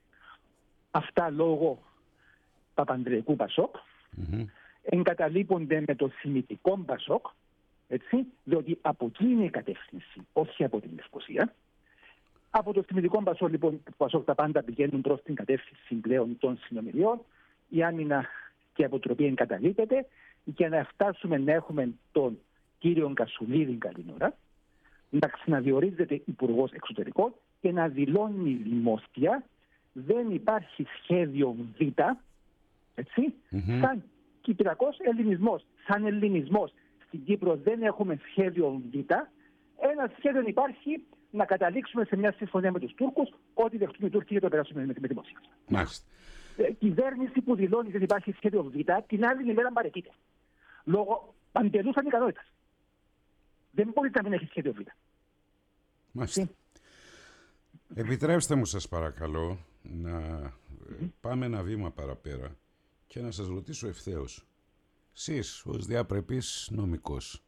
Αυτά λόγω Παπανδρεϊκού Πασόκ. Mm-hmm. Εγκαταλείπονται με το θυμητικό Πασόκ. Έτσι, διότι από εκεί είναι η κατεύθυνση, όχι από την Λευκωσία. Από το θυμητικό Πασόκ, λοιπόν, Πασόκ τα πάντα πηγαίνουν προς την κατεύθυνση πλέον των συνομιλιών. Η άμυνα και η αποτροπή εγκαταλείπεται για να φτάσουμε να έχουμε τον κύριο Κασουλίδη καλή ώρα, να ξαναδιορίζεται υπουργός εξωτερικών και να δηλώνει δημόσια δεν υπάρχει σχέδιο Β, έτσι, mm-hmm. σαν κυπριακός ελληνισμός, σαν ελληνισμός. Στην Κύπρο δεν έχουμε σχέδιο Β. Ένα σχέδιο υπάρχει να καταλήξουμε σε μια συμφωνία με τους Τούρκους, ότι δεχτούν οι Τούρκοι και το περάσουμε με τη δημοσία. Μάλιστα. Ε, κυβέρνηση που δηλώνει ότι υπάρχει σχέδιο Β, την άλλη ημέρα παρετείται. Λόγω παντελούς ανικανότητας. Δεν μπορεί να μην έχει σχέδιο Β. Μάλιστα. Τι? Επιτρέψτε μου σας παρακαλώ να mm-hmm. πάμε ένα βήμα παραπέρα και να σας ρωτήσω ευθέως. Σεις ως διαπρεπής νομικός,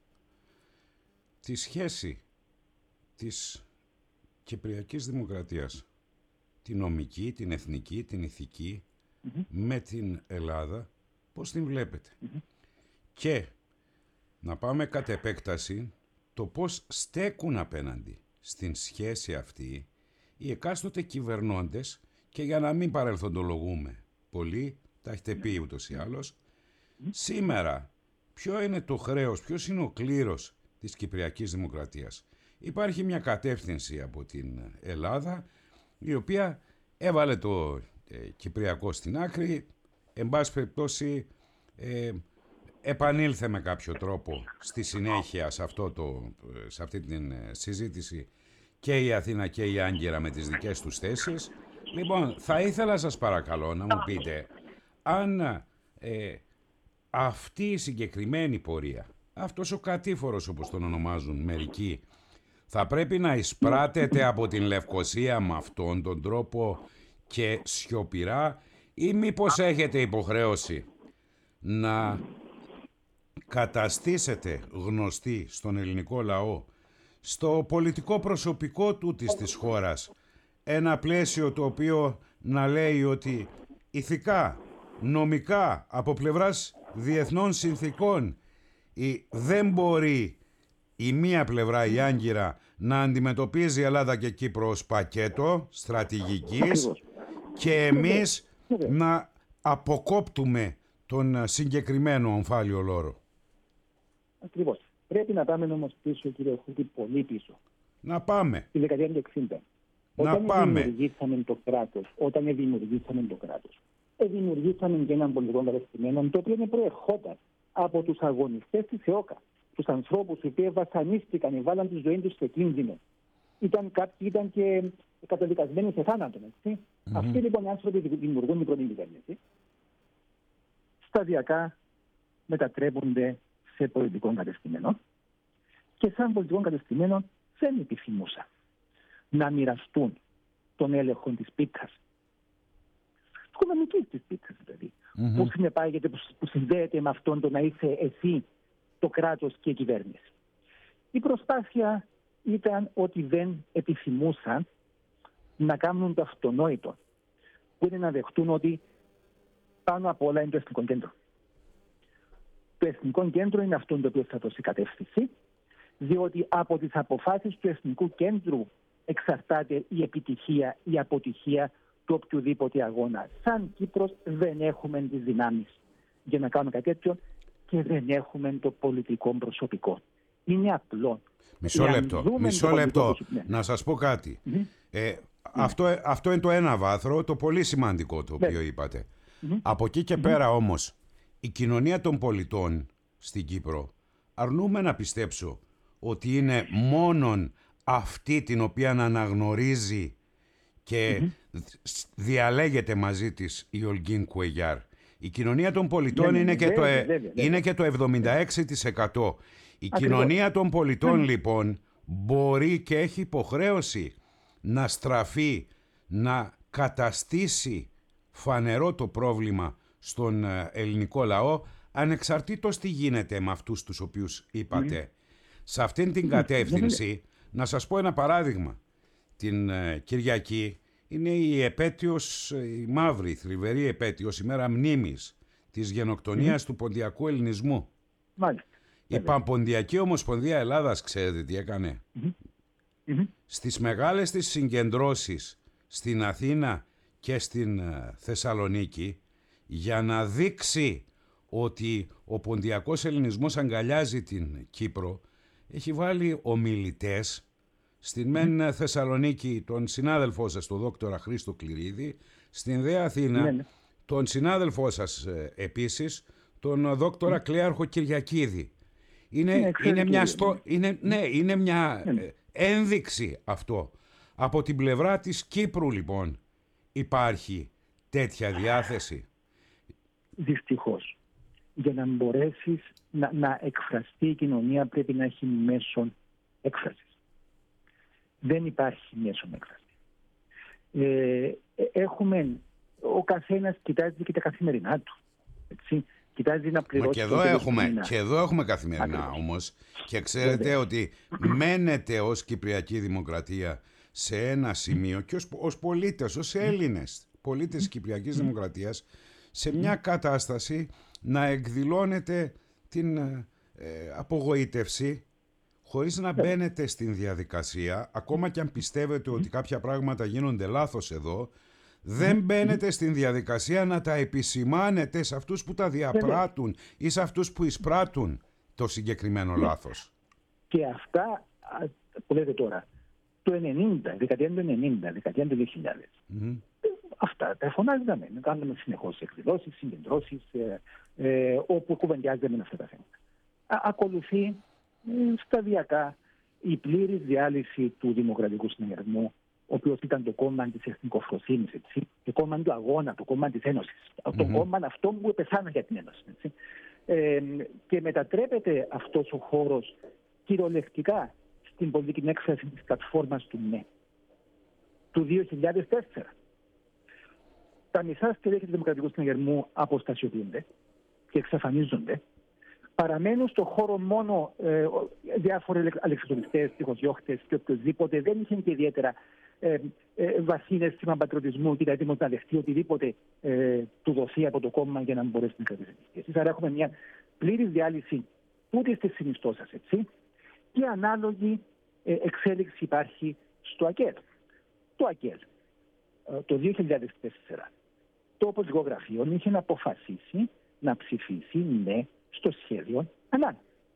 τη σχέση της Κυπριακής Δημοκρατίας, την νομική, την εθνική, την ηθική, mm-hmm. με την Ελλάδα, πώς την βλέπετε? Mm-hmm. Και να πάμε κατ' επέκταση το πώς στέκουν απέναντι στην σχέση αυτή οι εκάστοτε κυβερνώντες, και για να μην παρελθοντολογούμε πολύ, τα έχετε πει ούτως ή άλλως, σήμερα ποιο είναι το χρέος, ποιος είναι ο κλήρος της Κυπριακής Δημοκρατίας. Υπάρχει μια κατεύθυνση από την Ελλάδα η οποία έβαλε το ε, Κυπριακό στην άκρη, εν πάση περιπτώσει ε, επανήλθε με κάποιο τρόπο στη συνέχεια σε, αυτό το, σε αυτή την συζήτηση και η Αθήνα και η Άγκυρα με τις δικές τους θέσεις. Λοιπόν, θα ήθελα σας παρακαλώ να μου πείτε αν ε, αυτή η συγκεκριμένη πορεία, αυτός ο κατήφορος όπως τον ονομάζουν μερικοί, θα πρέπει να εισπράτεται από την Λευκοσία με αυτόν τον τρόπο και σιωπηρά, ή μήπως έχετε υποχρέωση να καταστήσετε γνωστή στον ελληνικό λαό, στο πολιτικό προσωπικό τούτης της χώρας, ένα πλαίσιο το οποίο να λέει ότι ηθικά, νομικά, από πλευράς διεθνών συνθήκων, η, δεν μπορεί η μία πλευρά, η Άγκυρα, να αντιμετωπίζει Ελλάδα και Κύπρο ως πακέτο στρατηγικής και εμείς να αποκόπτουμε τον συγκεκριμένο ομφάλιο λόρο. Ακριβώς. Πρέπει να πάμε όμως πίσω, κύριε Χούτη, πολύ πίσω. Να πάμε. Τη δεκαετία του εξήντα. Να όταν πάμε. δημιουργήσαμε το κράτος, όταν δημιουργήσαμε το κράτος, δημιουργήσαμε και έναν πολιτικό κατεστημένο, το οποίο προερχόταν από τους αγωνιστές της ΕΟΚΑ, τους ανθρώπους οι οποίοι βασανίστηκαν, βάλαν τη ζωή τους σε κίνδυνο. Ήταν κάποιοι ήταν και καταδικασμένοι σε θάνατο. Mm-hmm. Αυτοί λοιπόν οι άνθρωποι δημιουργούν την πρώτη κυβέρνηση. Σταδιακά μετατρέπονται σε πολιτικό κατεστημένο και σαν πολιτικό κατεστημένο δεν επιθυμούσαν να μοιραστούν τον έλεγχο της πίκας. Οικονομικής της πίκας δηλαδή. Mm-hmm. Που συνεπάγεται, που συνδέεται με αυτόν το να είσαι εσύ το κράτος και η κυβέρνηση. Η προσπάθεια ήταν ότι δεν επιθυμούσαν να κάνουν το αυτονόητο, που είναι να δεχτούν ότι πάνω απ' όλα είναι το Εθνικό Κέντρο. Το Εθνικό Κέντρο είναι αυτό το οποίο θα δώσει κατεύθυνση, διότι από τις αποφάσεις του Εθνικού Κέντρου εξαρτάται η επιτυχία, η αποτυχία του οποιοδήποτε αγώνα. Σαν Κύπρος δεν έχουμε τις δυνάμεις για να κάνουμε κάτι τέτοιο και δεν έχουμε το πολιτικό προσωπικό. Είναι απλό. Μισό λεπτό, μισό λεπτό. Ναι. Να σας πω κάτι. Mm-hmm. Ε, mm-hmm. αυτό, αυτό είναι το ένα βάθρο, το πολύ σημαντικό το οποίο yeah. είπατε. Mm-hmm. Από εκεί και mm-hmm. πέρα όμως, η κοινωνία των πολιτών στην Κύπρο, αρνούμε να πιστέψω ότι είναι μόνον αυτή την οποία αναγνωρίζει και mm-hmm. διαλέγεται μαζί της η Ολγκίν Κουεγιάρ. Η κοινωνία των πολιτών yeah, είναι, yeah, και yeah, το, yeah, yeah, yeah. είναι και το εβδομήντα έξι τοις εκατό. Η Ακριβώς. κοινωνία των πολιτών mm. λοιπόν μπορεί και έχει υποχρέωση να στραφεί, να καταστήσει φανερό το πρόβλημα στον ελληνικό λαό, ανεξαρτήτως τι γίνεται με αυτούς τους οποίους είπατε. Mm. Σε αυτήν την κατεύθυνση, mm. να σας πω ένα παράδειγμα. Την uh, Κυριακή είναι η επέτειος, η μαύρη, θλιβερή επέτειος, η μέρα μνήμης της γενοκτονίας mm. του ποντιακού ελληνισμού. Μάλιστα. Η Παμποντιακή Ομοσπονδία Ελλάδας, ξέρετε τι έκανε? Mm-hmm. Mm-hmm. Στις μεγάλες της συγκεντρώσεις στην Αθήνα και στην Θεσσαλονίκη, για να δείξει ότι ο ποντιακός ελληνισμός αγκαλιάζει την Κύπρο, έχει βάλει ομιλητές στην μεν mm-hmm. Θεσσαλονίκη τον συνάδελφό σας, τον δόκτορα Χρήστο Κληρίδη, στην δε Αθήνα mm-hmm. τον συνάδελφό σας ε, επίσης, τον δόκτορα mm-hmm. Κλέαρχο Κυριακίδη. Είναι, είναι, είναι, μια στο, είναι, ναι, είναι μια ε, ένδειξη αυτό. Από την πλευρά της Κύπρου λοιπόν υπάρχει τέτοια διάθεση? Δυστυχώς. Για να μπορέσεις να, να εκφραστεί η κοινωνία πρέπει να έχει μέσον έκφρασης. Δεν υπάρχει μέσον έκφρασης. Ε, έχουμε, ο καθένας κοιτάζει και τα καθημερινά του. Έτσι. Κοιτάζει να πληρώσει. Μα και εδώ, έχουμε, και εδώ έχουμε καθημερινά Ακριβώς. όμως, και ξέρετε Βέβαια. ότι μένετε ως Κυπριακή Δημοκρατία σε ένα σημείο και ως, ως πολίτες, ως Έλληνες πολίτες της Κυπριακής Δημοκρατίας, σε μια κατάσταση να εκδηλώνετε την ε, απογοήτευση, χωρίς να μπαίνετε στην διαδικασία, ακόμα και αν πιστεύετε ότι κάποια πράγματα γίνονται λάθος εδώ, δεν μπαίνετε στην διαδικασία να τα επισημάνετε σε αυτούς που τα διαπράττουν ή σε αυτούς που εισπράττουν το συγκεκριμένο λάθος. Και αυτά που λέτε τώρα, το ενενήντα, δεκαετία του ενενήντα, δεκαετία του δύο χιλιάδες, mm-hmm. αυτά τα φωνάζαμε. Κάνουμε συνεχώς εκδηλώσεις, συγκεντρώσεις, ε, ε, όπου κουβεντιάζαμε αυτά τα θέματα. Α, ακολουθεί ε, σταδιακά η πλήρης διάλυση του δημοκρατικού συνεργασμού, ο οποίος ήταν το κόμμα της εθνικοφροσύνης, έτσι, το κόμμα του αγώνα, το κόμμα της Ένωσης, mm-hmm. το κόμμα αυτό που πεθάνε για την Ένωση. Έτσι. Ε, και μετατρέπεται αυτός ο χώρος κυριολεκτικά στην πολιτική έκφραση της πλατφόρμας του ΝΕ, του δύο χιλιάδες τέσσερα. Τα μισά στελέχη του δημοκρατικού συνεργασμού αποστασιοποιούνται και εξαφανίζονται. Παραμένουν στον χώρο μόνο ε, διάφοροι αλεξιπτωτιστές, τυχοδιώχτες και οποιοδήποτε δεν είχε και ιδιαίτερα ε, ε, βαθύ αίσθημα πατριωτισμού και ήταν έτοιμος να δεχτεί οτιδήποτε ε, του δοθεί από το κόμμα για να μπορέσει να κρατήσει τις σχέσεις. Άρα έχουμε μια πλήρη διάλυση ούτε στις συνιστώσεις, έτσι, και ανάλογη ε, εξέλιξη υπάρχει στο ΑΚΕΛ. Το ΑΚΕΛ ε, το δύο χιλιάδες τέσσερα το πολιτικό γραφείο είχε να αποφασίσει να ψηφίσει ναι στο σχέδιο Ανάν.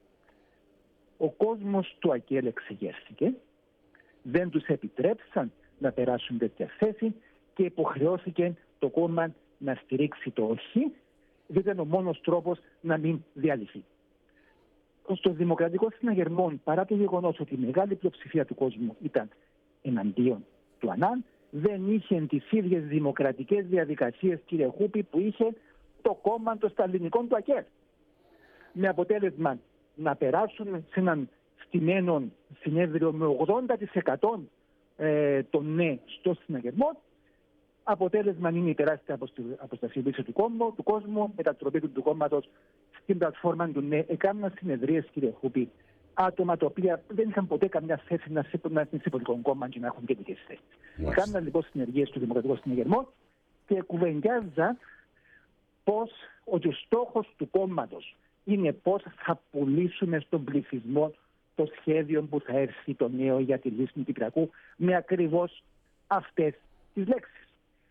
Ο κόσμος του ΑΚΕΛ εξεγέρθηκε, δεν τους επιτρέψαν να περάσουν τέτοια θέση και υποχρεώθηκε το κόμμα να στηρίξει το όχι, διότι ήταν ο μόνος τρόπος να μην διαλυθεί. Στο δημοκρατικό συναγερμό, παρά το γεγονός ότι η μεγάλη πλειοψηφία του κόσμου ήταν εναντίον του Ανάν, δεν είχε τις ίδιες δημοκρατικές διαδικασίες, κύριε Χούπη, που είχε το κόμμα των σταλινικών του ΑΚΕΛ. Με αποτέλεσμα να περάσουν σε έναν στημένο συνέδριο με ογδόντα τοις εκατό ε, των ναι στο συναγερμό. Αποτέλεσμα είναι η τεράστια αποστασιοποίηση του, του κόσμου, μετατροπή του, του κόμματος στην πλατφόρμα του ναι. Έκαναν συνεδρίες, κύριε Χούπη, άτομα τα οποία δεν είχαν ποτέ καμιά θέση να είναι σε πολιτικό κόμμα και να έχουν κεντρικές θέσεις. Έκαναν λοιπόν συνεργίες στο Δημοκρατικό Συναγερμό και κουβεντιάζαν πώς ότι ο στόχος του κόμματος είναι πώς θα πουλήσουμε στον πληθυσμό το σχέδιο που θα έρθει το νέο για τη λύση του Κυπριακού με ακριβώς αυτές τις λέξεις.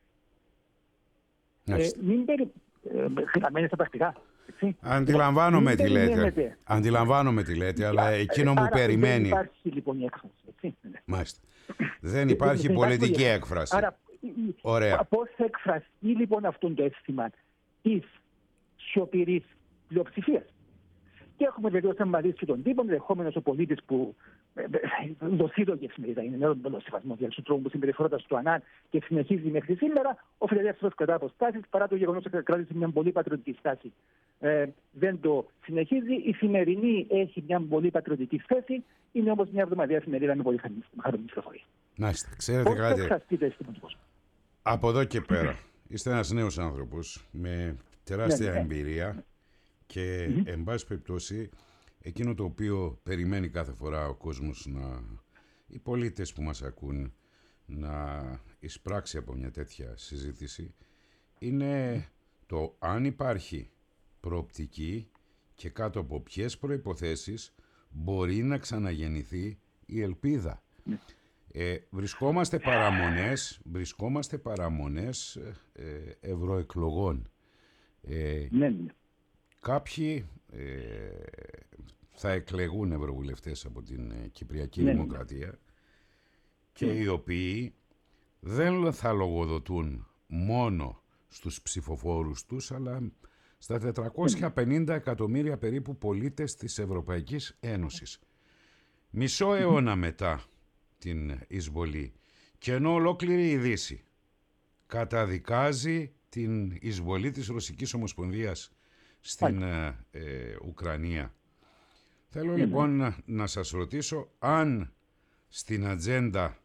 Ε, μην περι... ε, γραμμένες στα πρακτικά. Έτσι. Αντιλαμβάνομαι τι λέτε. Αντιλαμβάνομαι τι λέτε, αλλά εκείνο που περιμένει. Δεν υπάρχει λοιπόν η έκφραση. Έτσι. Μάλιστα. Δεν υπάρχει πολιτική έκφραση. Άρα, ωραία. Πώς θα εκφραστεί λοιπόν αυτό το αίσθημα της σιωπηρής πλειοψηφίας. Και έχουμε βεβαίως εμπαδίσει τον τύπο, ενδεχόμενος ο πολίτης που δοσίδω και εφημερίδα είναι μέρο του σεβασμού για του τρόπου συμπεριφορά του Ανάν και συνεχίζει μέχρι σήμερα. Ο φιλελεύθερος κατά αποστάσεις, παρά το γεγονός ότι κράτησε μια πολύ πατριωτική στάση, ε, δεν το συνεχίζει. Η σημερινή έχει μια πολύ πατριωτική θέση, είναι όμως μια εβδομαδιαία εφημερίδα με πολύ χαρούμενη πληροφορία. Να είστε, ξέρετε κάτι. Από εδώ και πέρα, είστε ένας νέος άνθρωπος με τεράστια ναι, ναι. εμπειρία και, mm-hmm. εν πάση περιπτώσει, εκείνο το οποίο περιμένει κάθε φορά ο κόσμος, να, οι πολίτες που μας ακούν, να εισπράξει από μια τέτοια συζήτηση, είναι το αν υπάρχει προοπτική και κάτω από ποιες προϋποθέσεις μπορεί να ξαναγεννηθεί η ελπίδα. Mm. Ε, βρισκόμαστε παραμονές, βρισκόμαστε παραμονές ε, ευρωεκλογών. Ε, ναι. Κάποιοι ε, θα εκλεγούν ευρωβουλευτές από την ε, Κυπριακή ναι. Δημοκρατία και ναι. οι οποίοι δεν θα λογοδοτούν μόνο στους ψηφοφόρους τους, αλλά στα τετρακόσια πενήντα εκατομμύρια περίπου πολίτες της Ευρωπαϊκής Ένωσης. Μισό αιώνα μετά την εισβολή, και ενώ ολόκληρη η Δύση καταδικάζει την εισβολή της Ρωσικής Ομοσπονδίας στην ε, ε, Ουκρανία. Θέλω λοιπόν να, να σας ρωτήσω αν στην ατζέντα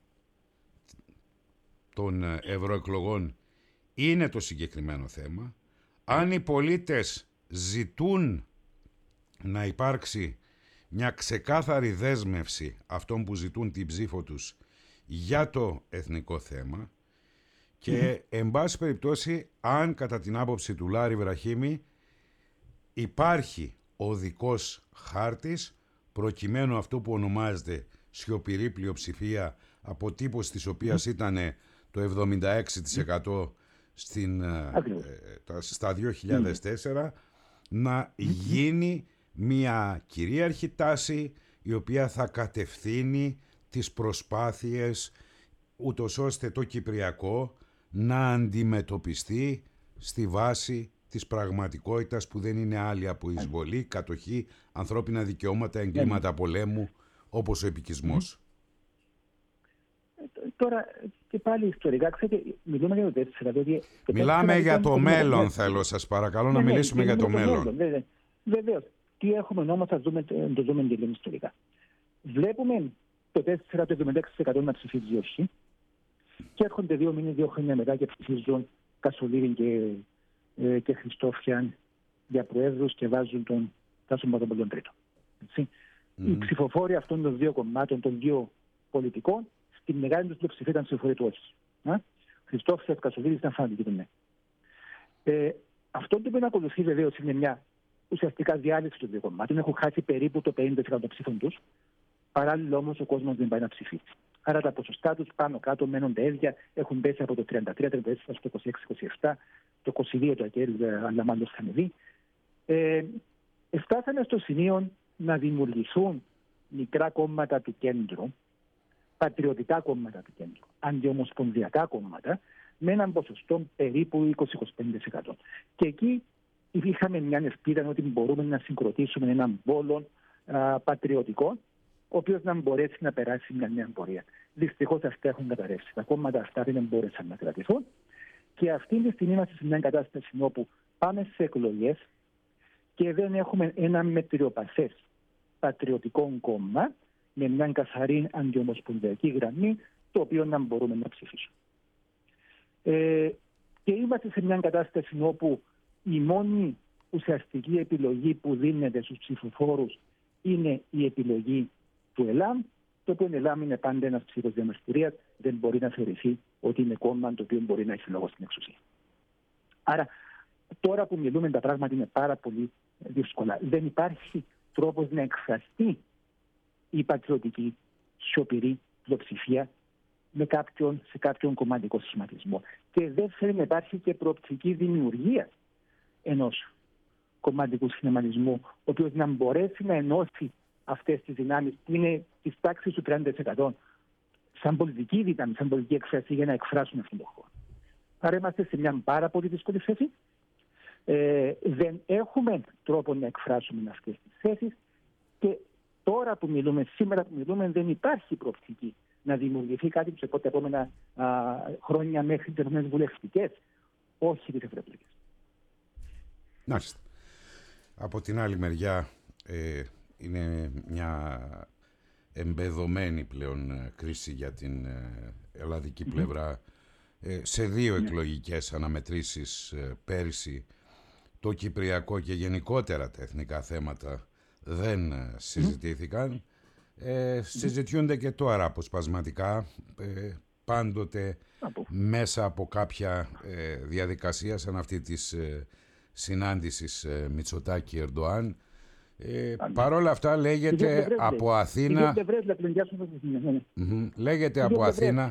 των ευρωεκλογών είναι το συγκεκριμένο θέμα, αν οι πολίτες ζητούν να υπάρξει μια ξεκάθαρη δέσμευση αυτών που ζητούν την ψήφο τους για το εθνικό θέμα και mm-hmm. εν πάση περιπτώσει αν κατά την άποψη του Λάρη Βραχίμη υπάρχει οδικός χάρτης προκειμένου αυτό που ονομάζεται σιωπηρή πλειοψηφία, αποτύπωση της οποίας ήταν το εβδομήντα έξι τοις εκατό στην, ε, στα δύο χιλιάδες τέσσερα, να γίνει μια κυρίαρχη τάση η οποία θα κατευθύνει τις προσπάθειες ούτως ώστε το Κυπριακό να αντιμετωπιστεί στη βάση της πραγματικότητας που δεν είναι άλλη από εισβολή, κατοχή, ανθρώπινα δικαιώματα, εγκλήματα πολέμου, όπως ο επικισμός. Τώρα και πάλι ιστορικά, ξέρετε, μιλούμε για το τέσσερα. Δηλαδή, το Μιλάμε τέσσερα για το ήταν μέλλον, το... θέλω σας παρακαλώ ναι, να ναι, μιλήσουμε για το μέλλον. μέλλον. Βεβαίως. Τι έχουμε όμως, θα δούμε, το δούμε και λίγο ιστορικά. Βλέπουμε το τέσσερα, το εβδομήντα έξι τοις εκατό να ψηφίζει όχι, και έρχονται δύο μήνες, δύο χρόνια μετά και ψηφίζουν Κασολίδη και, ε, και Χριστόφιαν για προέδρους και βάζουν τον Τάσο Παπαδόπουλο τρίτο. Mm. Οι ψηφοφόροι αυτών των δύο κομμάτων, των δύο πολιτικών, στη μεγάλη τους πλειοψηφία ήταν ψηφοφόροι του όχι. Χριστόφιαν, Κασολίδη ήταν φανατικοί του ναι. Ε, αυτό το οποίο ακολουθεί βεβαίως είναι μια ουσιαστικά διάλυση των δύο κομμάτων. Έχουν χάσει περίπου το πενήντα τοις εκατό των ψήφων τους. Παράλληλα όμως ο κόσμος δεν πάει να ψηφίσει. Άρα τα ποσοστά τους πάνω κάτω μένουν τα ίδια. Έχουν πέσει από το τριάντα τρία τριάντα τέσσερα στο είκοσι έξι είκοσι επτά, το είκοσι δύο το ΑΚΕΛ, αλλά μάλλον θα ανεβεί. Ε, φτάσαμε στο σημείο να δημιουργηθούν μικρά κόμματα του κέντρου, πατριωτικά κόμματα του κέντρου, αντιομοσπονδιακά κόμματα, με έναν ποσοστό περίπου είκοσι με είκοσι πέντε τοις εκατό. Και εκεί είχαμε μια ελπίδα ότι μπορούμε να συγκροτήσουμε έναν πόλο α, πατριωτικό, ο οποίος να μπορέσει να περάσει μια νέα πορεία. Δυστυχώς αυτά έχουν καταρρεύσει. Τα κόμματα αυτά δεν μπόρεσαν να κρατηθούν. Και αυτή τη στιγμή είμαστε σε μια κατάσταση όπου πάμε σε εκλογές και δεν έχουμε ένα μετριοπαθές πατριωτικό κόμμα με μια καθαρή αντιομοσπονδιακή γραμμή, το οποίο να μπορούμε να ψηφίσουμε. Ε, και είμαστε σε μια κατάσταση όπου η μόνη ουσιαστική επιλογή που δίνεται στους ψηφοφόρους είναι η επιλογή του ΕΛΑΜ, το οποίο ΕΛΑΜ είναι πάντα ένας ψήφος διαμαρτυρίας, δεν μπορεί να θεωρηθεί ότι είναι κόμμα το οποίο μπορεί να έχει λόγο στην εξουσία. Άρα, τώρα που μιλούμε, τα πράγματα είναι πάρα πολύ δύσκολα. Δεν υπάρχει τρόπος να εκφραστεί η πατριωτική σιωπηρή πλειοψηφία με κάποιον, σε κάποιον κομματικό σχηματισμό. Και δεν θέλει να υπάρχει και προοπτική δημιουργία ενός κομματικού σχηματισμού, ο οποίος να μπορέσει να ενώσει αυτές τις δυνάμεις που είναι της τάξης του τριάντα τοις εκατό σαν πολιτική δύναμη, σαν πολιτική εκφράση για να εκφράσουν αυτόν τον χώρο. Άρα είμαστε σε μια πάρα πολύ δύσκολη θέση. Ε, δεν έχουμε τρόπο να εκφράσουμε αυτές τις θέσεις και τώρα που μιλούμε, σήμερα που μιλούμε, δεν υπάρχει προοπτική να δημιουργηθεί κάτι που σε τα επόμενα α, χρόνια μέχρι τις επόμενες βουλευτικές, όχι τις ευρωπαϊκές. Μάλιστα. Από την άλλη μεριά ε, είναι μια εμπεδωμένη πλέον κρίση για την ε, ελλαδική mm-hmm. πλευρά. Ε, σε δύο yeah. εκλογικές αναμετρήσεις ε, πέρυσι το κυπριακό και γενικότερα τα εθνικά θέματα δεν ε, συζητήθηκαν. Mm-hmm. Ε, συζητιούνται και τώρα αποσπασματικά, ε, πάντοτε από. μέσα από κάποια ε, διαδικασία σαν αυτή της ε, συνάντησης ε, Μητσοτάκη-Ερντοάν. Ε, Παρ' όλα αυτά λέγεται από Αθήνα λέγεται από Αθήνα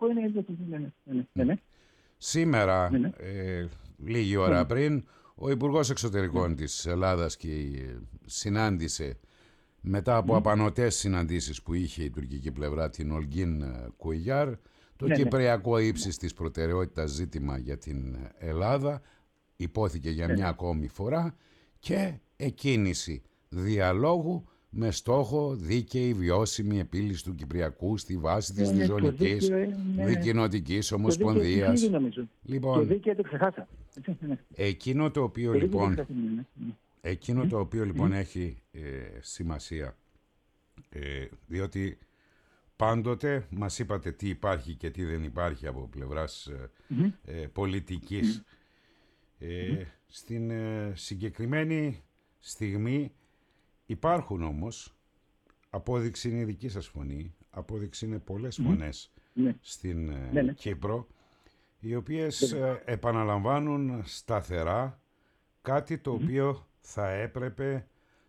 σήμερα ε, λίγη ώρα πριν ο Υπουργός Εξωτερικών της Ελλάδας και συνάντησε μετά από απανωτές συναντήσεις που είχε η τουρκική πλευρά την Ολγκίν Κουιγιάρ το κυπριακό ύψης της προτεραιότητας ζήτημα για την Ελλάδα, υπόθηκε για μια ακόμη φορά, και εκκίνηση διαλόγου με στόχο δίκαιη βιώσιμη επίλυση του Κυπριακού στη βάση της διζωνικής δικοινοτικής ομοσπονδίας. Λοιπόν, εκείνο το οποίο λοιπόν, εκείνο το οποίο λοιπόν έχει ε, σημασία, ε, διότι πάντοτε μας είπατε τι υπάρχει και τι δεν υπάρχει από πλευράς ε, ε, πολιτικής. Ε, στην ε, συγκεκριμένη στιγμή υπάρχουν όμως, απόδειξη είναι η δική σας φωνή, απόδειξη είναι πολλές φωνές mm. στην ε, ναι, ναι. Κύπρο, οι οποίες ε, επαναλαμβάνουν σταθερά κάτι το mm. οποίο θα έπρεπε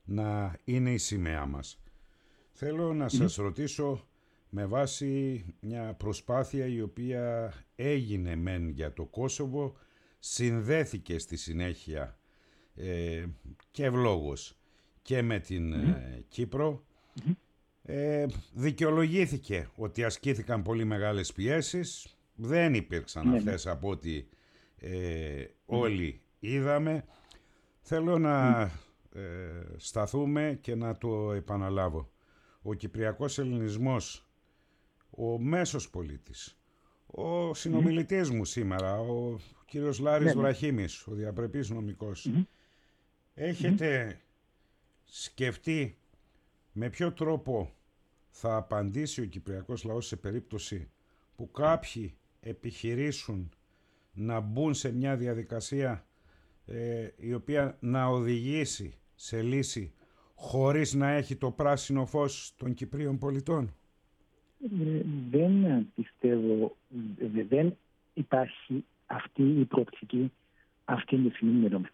να είναι η σημαία μας. Θέλω να σας ρωτήσω με βάση μια προσπάθεια η οποία έγινε μεν για το Κόσοβο, συνδέθηκε στη συνέχεια ε, και ευλόγως και με την ε, Κύπρο. Ε, δικαιολογήθηκε ότι ασκήθηκαν πολύ μεγάλες πιέσεις, δεν υπήρξαν ναι, αυτές από ό,τι ε, όλοι είδαμε. Θέλω να ε, σταθούμε και να το επαναλάβω. Ο κυπριακός ελληνισμός, ο μέσος πολίτης, ο συνομιλητής μου σήμερα, ο κύριος Λάρης ναι, Βραχίμης, ο διαπρεπής νομικός, mm-hmm. έχετε mm-hmm. σκεφτεί με ποιο τρόπο θα απαντήσει ο κυπριακός λαός σε περίπτωση που κάποιοι επιχειρήσουν να μπουν σε μια διαδικασία ε, η οποία να οδηγήσει σε λύση χωρίς να έχει το πράσινο φως των Κυπρίων πολιτών? Ε, δεν πιστεύω, ε, δεν υπάρχει αυτή η προοπτική αυτή τη στιγμή με.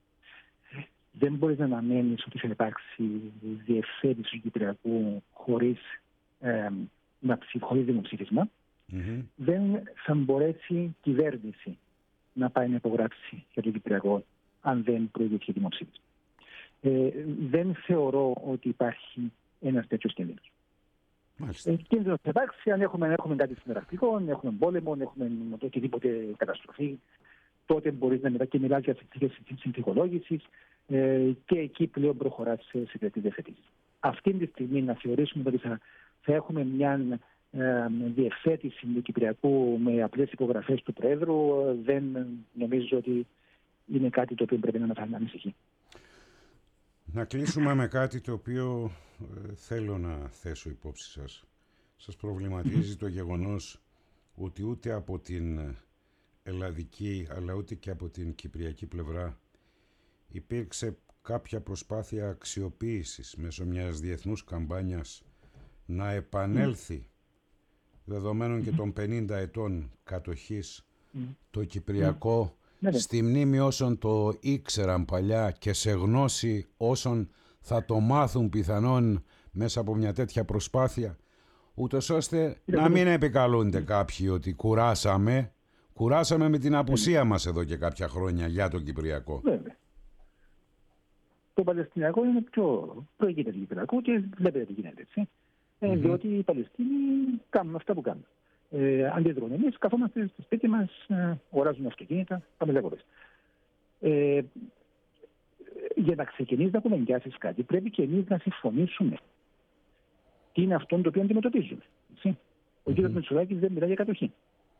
Δεν μπορείς να αναμένεις ότι θα υπάρξει διευθέτηση του Κυπριακού χωρίς, ε, χωρίς δημοψήφισμα. Mm-hmm. Δεν θα μπορέσει η κυβέρνηση να πάει να υπογράψει για το Κυπριακό αν δεν προηγηθεί δημοψήφισμα. Ε, δεν θεωρώ ότι υπάρχει ένας τέτοιος κίνδυνος. Ε, κίνδυνος θα υπάρξει αν έχουμε, έχουμε κάτι συνεργατικό, έχουμε πόλεμο, έχουμε οτιδήποτε καταστροφή. Τότε μπορείς να μιλάς και μιλάς για συνθήκες συνθηκολόγησης ε, και εκεί πλέον προχωράς σε, σε τέτοιες διευθετήσεις. Αυτή τη στιγμή να θεωρήσουμε ότι θα, θα έχουμε μια ε, διευθέτηση του Κυπριακού με απλές υπογραφές του Προέδρου, δεν νομίζω ότι είναι κάτι το οποίο πρέπει να μας ανησυχεί. Να κλείσουμε με κάτι το οποίο ε, θέλω να θέσω υπόψη σας. Σας προβληματίζει το γεγονός ότι ούτε από την ελλαδική αλλά ούτε και από την κυπριακή πλευρά υπήρξε κάποια προσπάθεια αξιοποίησης μέσω μιας διεθνούς καμπάνιας να επανέλθει δεδομένων και των πενήντα ετών κατοχής το Κυπριακό στη μνήμη όσων το ήξεραν παλιά και σε γνώση όσων θα το μάθουν πιθανόν μέσα από μια τέτοια προσπάθεια, ούτως ώστε να μην επικαλούνται κάποιοι ότι κουράσαμε, κουράσαμε με την απουσία μας εδώ και κάποια χρόνια για τον Κυπριακό. Βέβαια. Το Παλαιστινιακό είναι πιο προηγείται του Κυπριακού και βλέπετε τι γίνεται, έτσι. Ε, mm-hmm. Διότι οι Παλαιστίνοι κάνουν αυτά που κάνουν. Ε, αντιδρούν. Εμείς καθόμαστε στο σπίτι μας, ε, οράζουμε αυτοκίνητα, πάμε λέγοντας. Ε, για να ξεκινήσεις να κουβεντιάσεις κάτι, πρέπει και εμείς να συμφωνήσουμε τι είναι αυτό το οποίο αντιμετωπίζουμε. Έτσι. Ο mm-hmm. κ. Μητσοτάκης δεν μιλάει για κατοχή.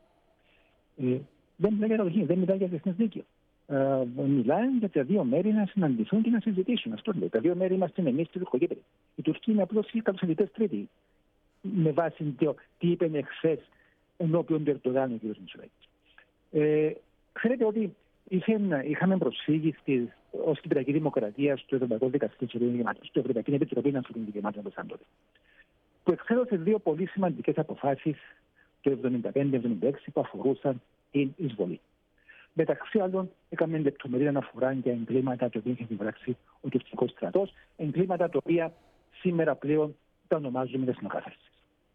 Ε, δεν μιλάει για κατοχή, δεν μιλάει για διεθνές δίκαιο. Ε, μιλάει για τα δύο μέρη να συναντηθούν και να συζητήσουν. Αυτό λέει. Τα δύο μέρη είμαστε εμείς και οι Τουρκοκύπροι. Οι Τουρκοί είναι απλώς οι κατοσχετητές τρίτοι. Με βάση το τι είπε εχθές ενώπιον του Ερντογάν ο κ. Μητσοτάκης. Ε, ξέρετε ότι είχαμε προσφύγει ως Κυπριακή Δημοκρατία στο Ευρωπαϊκό Δικαστήριο Ανθρωπίνων Δικαιωμάτων, στο Ευρωπαϊκή Επιτροπή Ανθρωπίνων Δικαιωμάτων όπως ήταν τότε, που εξέδωσε δύο πολύ σημαντικές αποφάσεις το εβδομήντα πέντε εβδομήντα έξι που αφορούσαν την εισβολή. Μεταξύ άλλων, έκαμε λεπτομερή αναφορά για εγκλήματα τα οποία είχε διπράξει ο τουρκικός στρατός, εγκλήματα τα οποία σήμερα πλέον τα ονομάζουμε εθνοκαθαρσεις.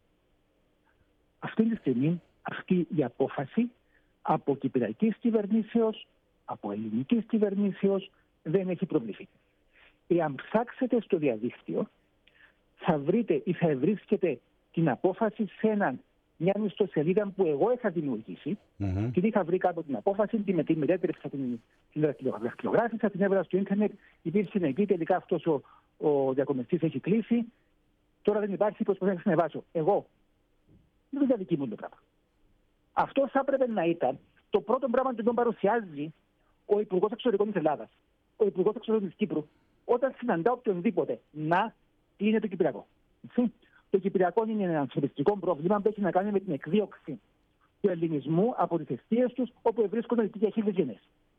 Αυτή τη στιγμή, αυτή η απόφαση από κυπριακής κυβερνήσεως, από ελληνικής κυβερνήσεως δεν έχει προβληθεί. Εάν ψάξετε στο διαδίκτυο, θα βρείτε ή θα βρίσκετε την απόφαση σε έναν, μια ιστοσελίδα που εγώ είχα δημιουργήσει mm-hmm. και είχα βρει κάπου την απόφαση, τη τη μετέτρεψα, την δαχτυλογράφησα, την έβαλα στο ίντερνετ, υπήρξε εκεί, τελικά αυτός ο, ο διακομιστής έχει κλείσει, τώρα δεν υπάρχει, προσπαθώ να συνεβάσω. Εγώ, δεν είναι δική μου το πράγμα. Αυτό θα έπρεπε να ήταν το πρώτο πράγμα που τον παρουσιάζει ο Υπουργός Εξωτερικών της Ελλάδας, ο Υπουργός Εξωτερικών της Κύπρου, όταν συναντά οποιονδήποτε να είναι το Κυπριακό. Έτσι. Το Κυπριακό είναι ένα ανθρωπιστικό πρόβλημα που έχει να κάνει με την εκδίωξη του ελληνισμού από τις αιστείες τους όπου βρίσκονται για χίλιες γενιές.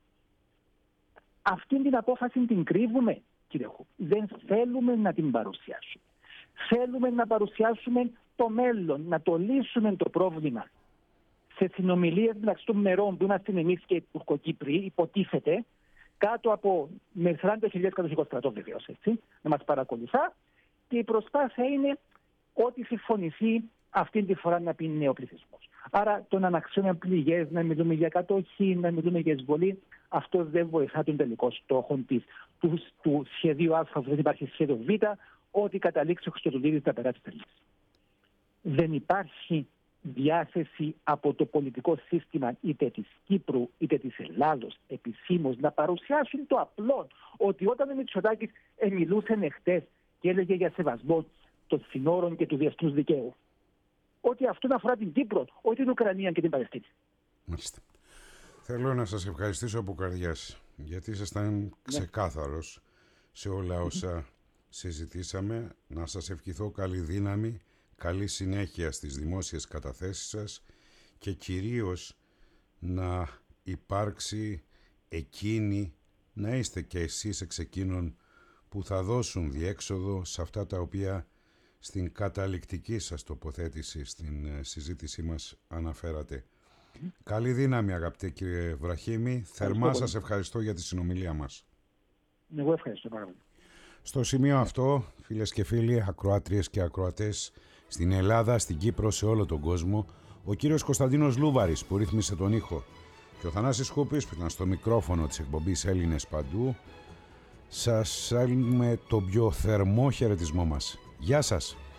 Αυτή την απόφαση την κρύβουμε, κύριε Χου. Δεν θέλουμε να την παρουσιάσουμε. Θέλουμε να παρουσιάσουμε το μέλλον, να το λύσουμε το πρόβλημα. Σε συνομιλίες μεταξύ των μερών που είμαστε εμείς και οι Τουρκοκύπροι, υποτίθεται, κάτω από με σαράντα χιλιάδες κατοχικό στρατό βεβαίως, έτσι, να μας παρακολουθά, και η προσπάθεια είναι ό,τι συμφωνηθεί αυτή τη φορά να πει νέο πληθυσμό. Άρα το να αναξιώνουμε πληγές, να μιλούμε για κατοχή, να μιλούμε για εισβολή, αυτό δεν βοηθά τον τελικό στόχο της, του, του σχεδίου Α, που δεν υπάρχει σχέδιο Β, ότι καταλήξει ο Χριστοδουλίδης να περάσει τελείως. Δεν υπάρχει διάθεση από το πολιτικό σύστημα είτε της Κύπρου είτε της Ελλάδος επισήμως να παρουσιάσουν το απλό ότι όταν ο Μητσοτάκης μιλούσε εχθές και έλεγε για σεβασμό των συνόρων και του διεθνούς δικαίου, ότι αυτό αφορά την Κύπρο, όχι την Ουκρανία και την Παλαιστίνη. Μάλιστα. Θέλω να σας ευχαριστήσω από καρδιάς, γιατί ήσασταν ξεκάθαρος σε όλα όσα συζητήσαμε. Να σας ευχηθώ καλή δύναμη, καλή συνέχεια στις δημόσιες καταθέσεις σας και κυρίως να υπάρξει εκείνη, να είστε και εσείς εξ εκείνων που θα δώσουν διέξοδο σε αυτά τα οποία στην καταληκτική σας τοποθέτηση στην συζήτησή μας αναφέρατε. Mm. Καλή δύναμη αγαπητέ κύριε Βραχήμη. Θερμά πολύ. Σας ευχαριστώ για τη συνομιλία μας. Εγώ ευχαριστώ πάρα πολύ. Στο σημείο αυτό, φίλες και φίλοι, ακροάτριες και ακροατές στην Ελλάδα, στην Κύπρο, σε όλο τον κόσμο, ο κύριος Κωνσταντίνος Λούβαρης που ρύθμισε τον ήχο και ο Θανάσης Σκούπης που ήταν στο μικρόφωνο της εκπομπής Έλληνες Παντού, σας στέλνουμε τον πιο θερμό χαιρετισμό μας. Γεια σας!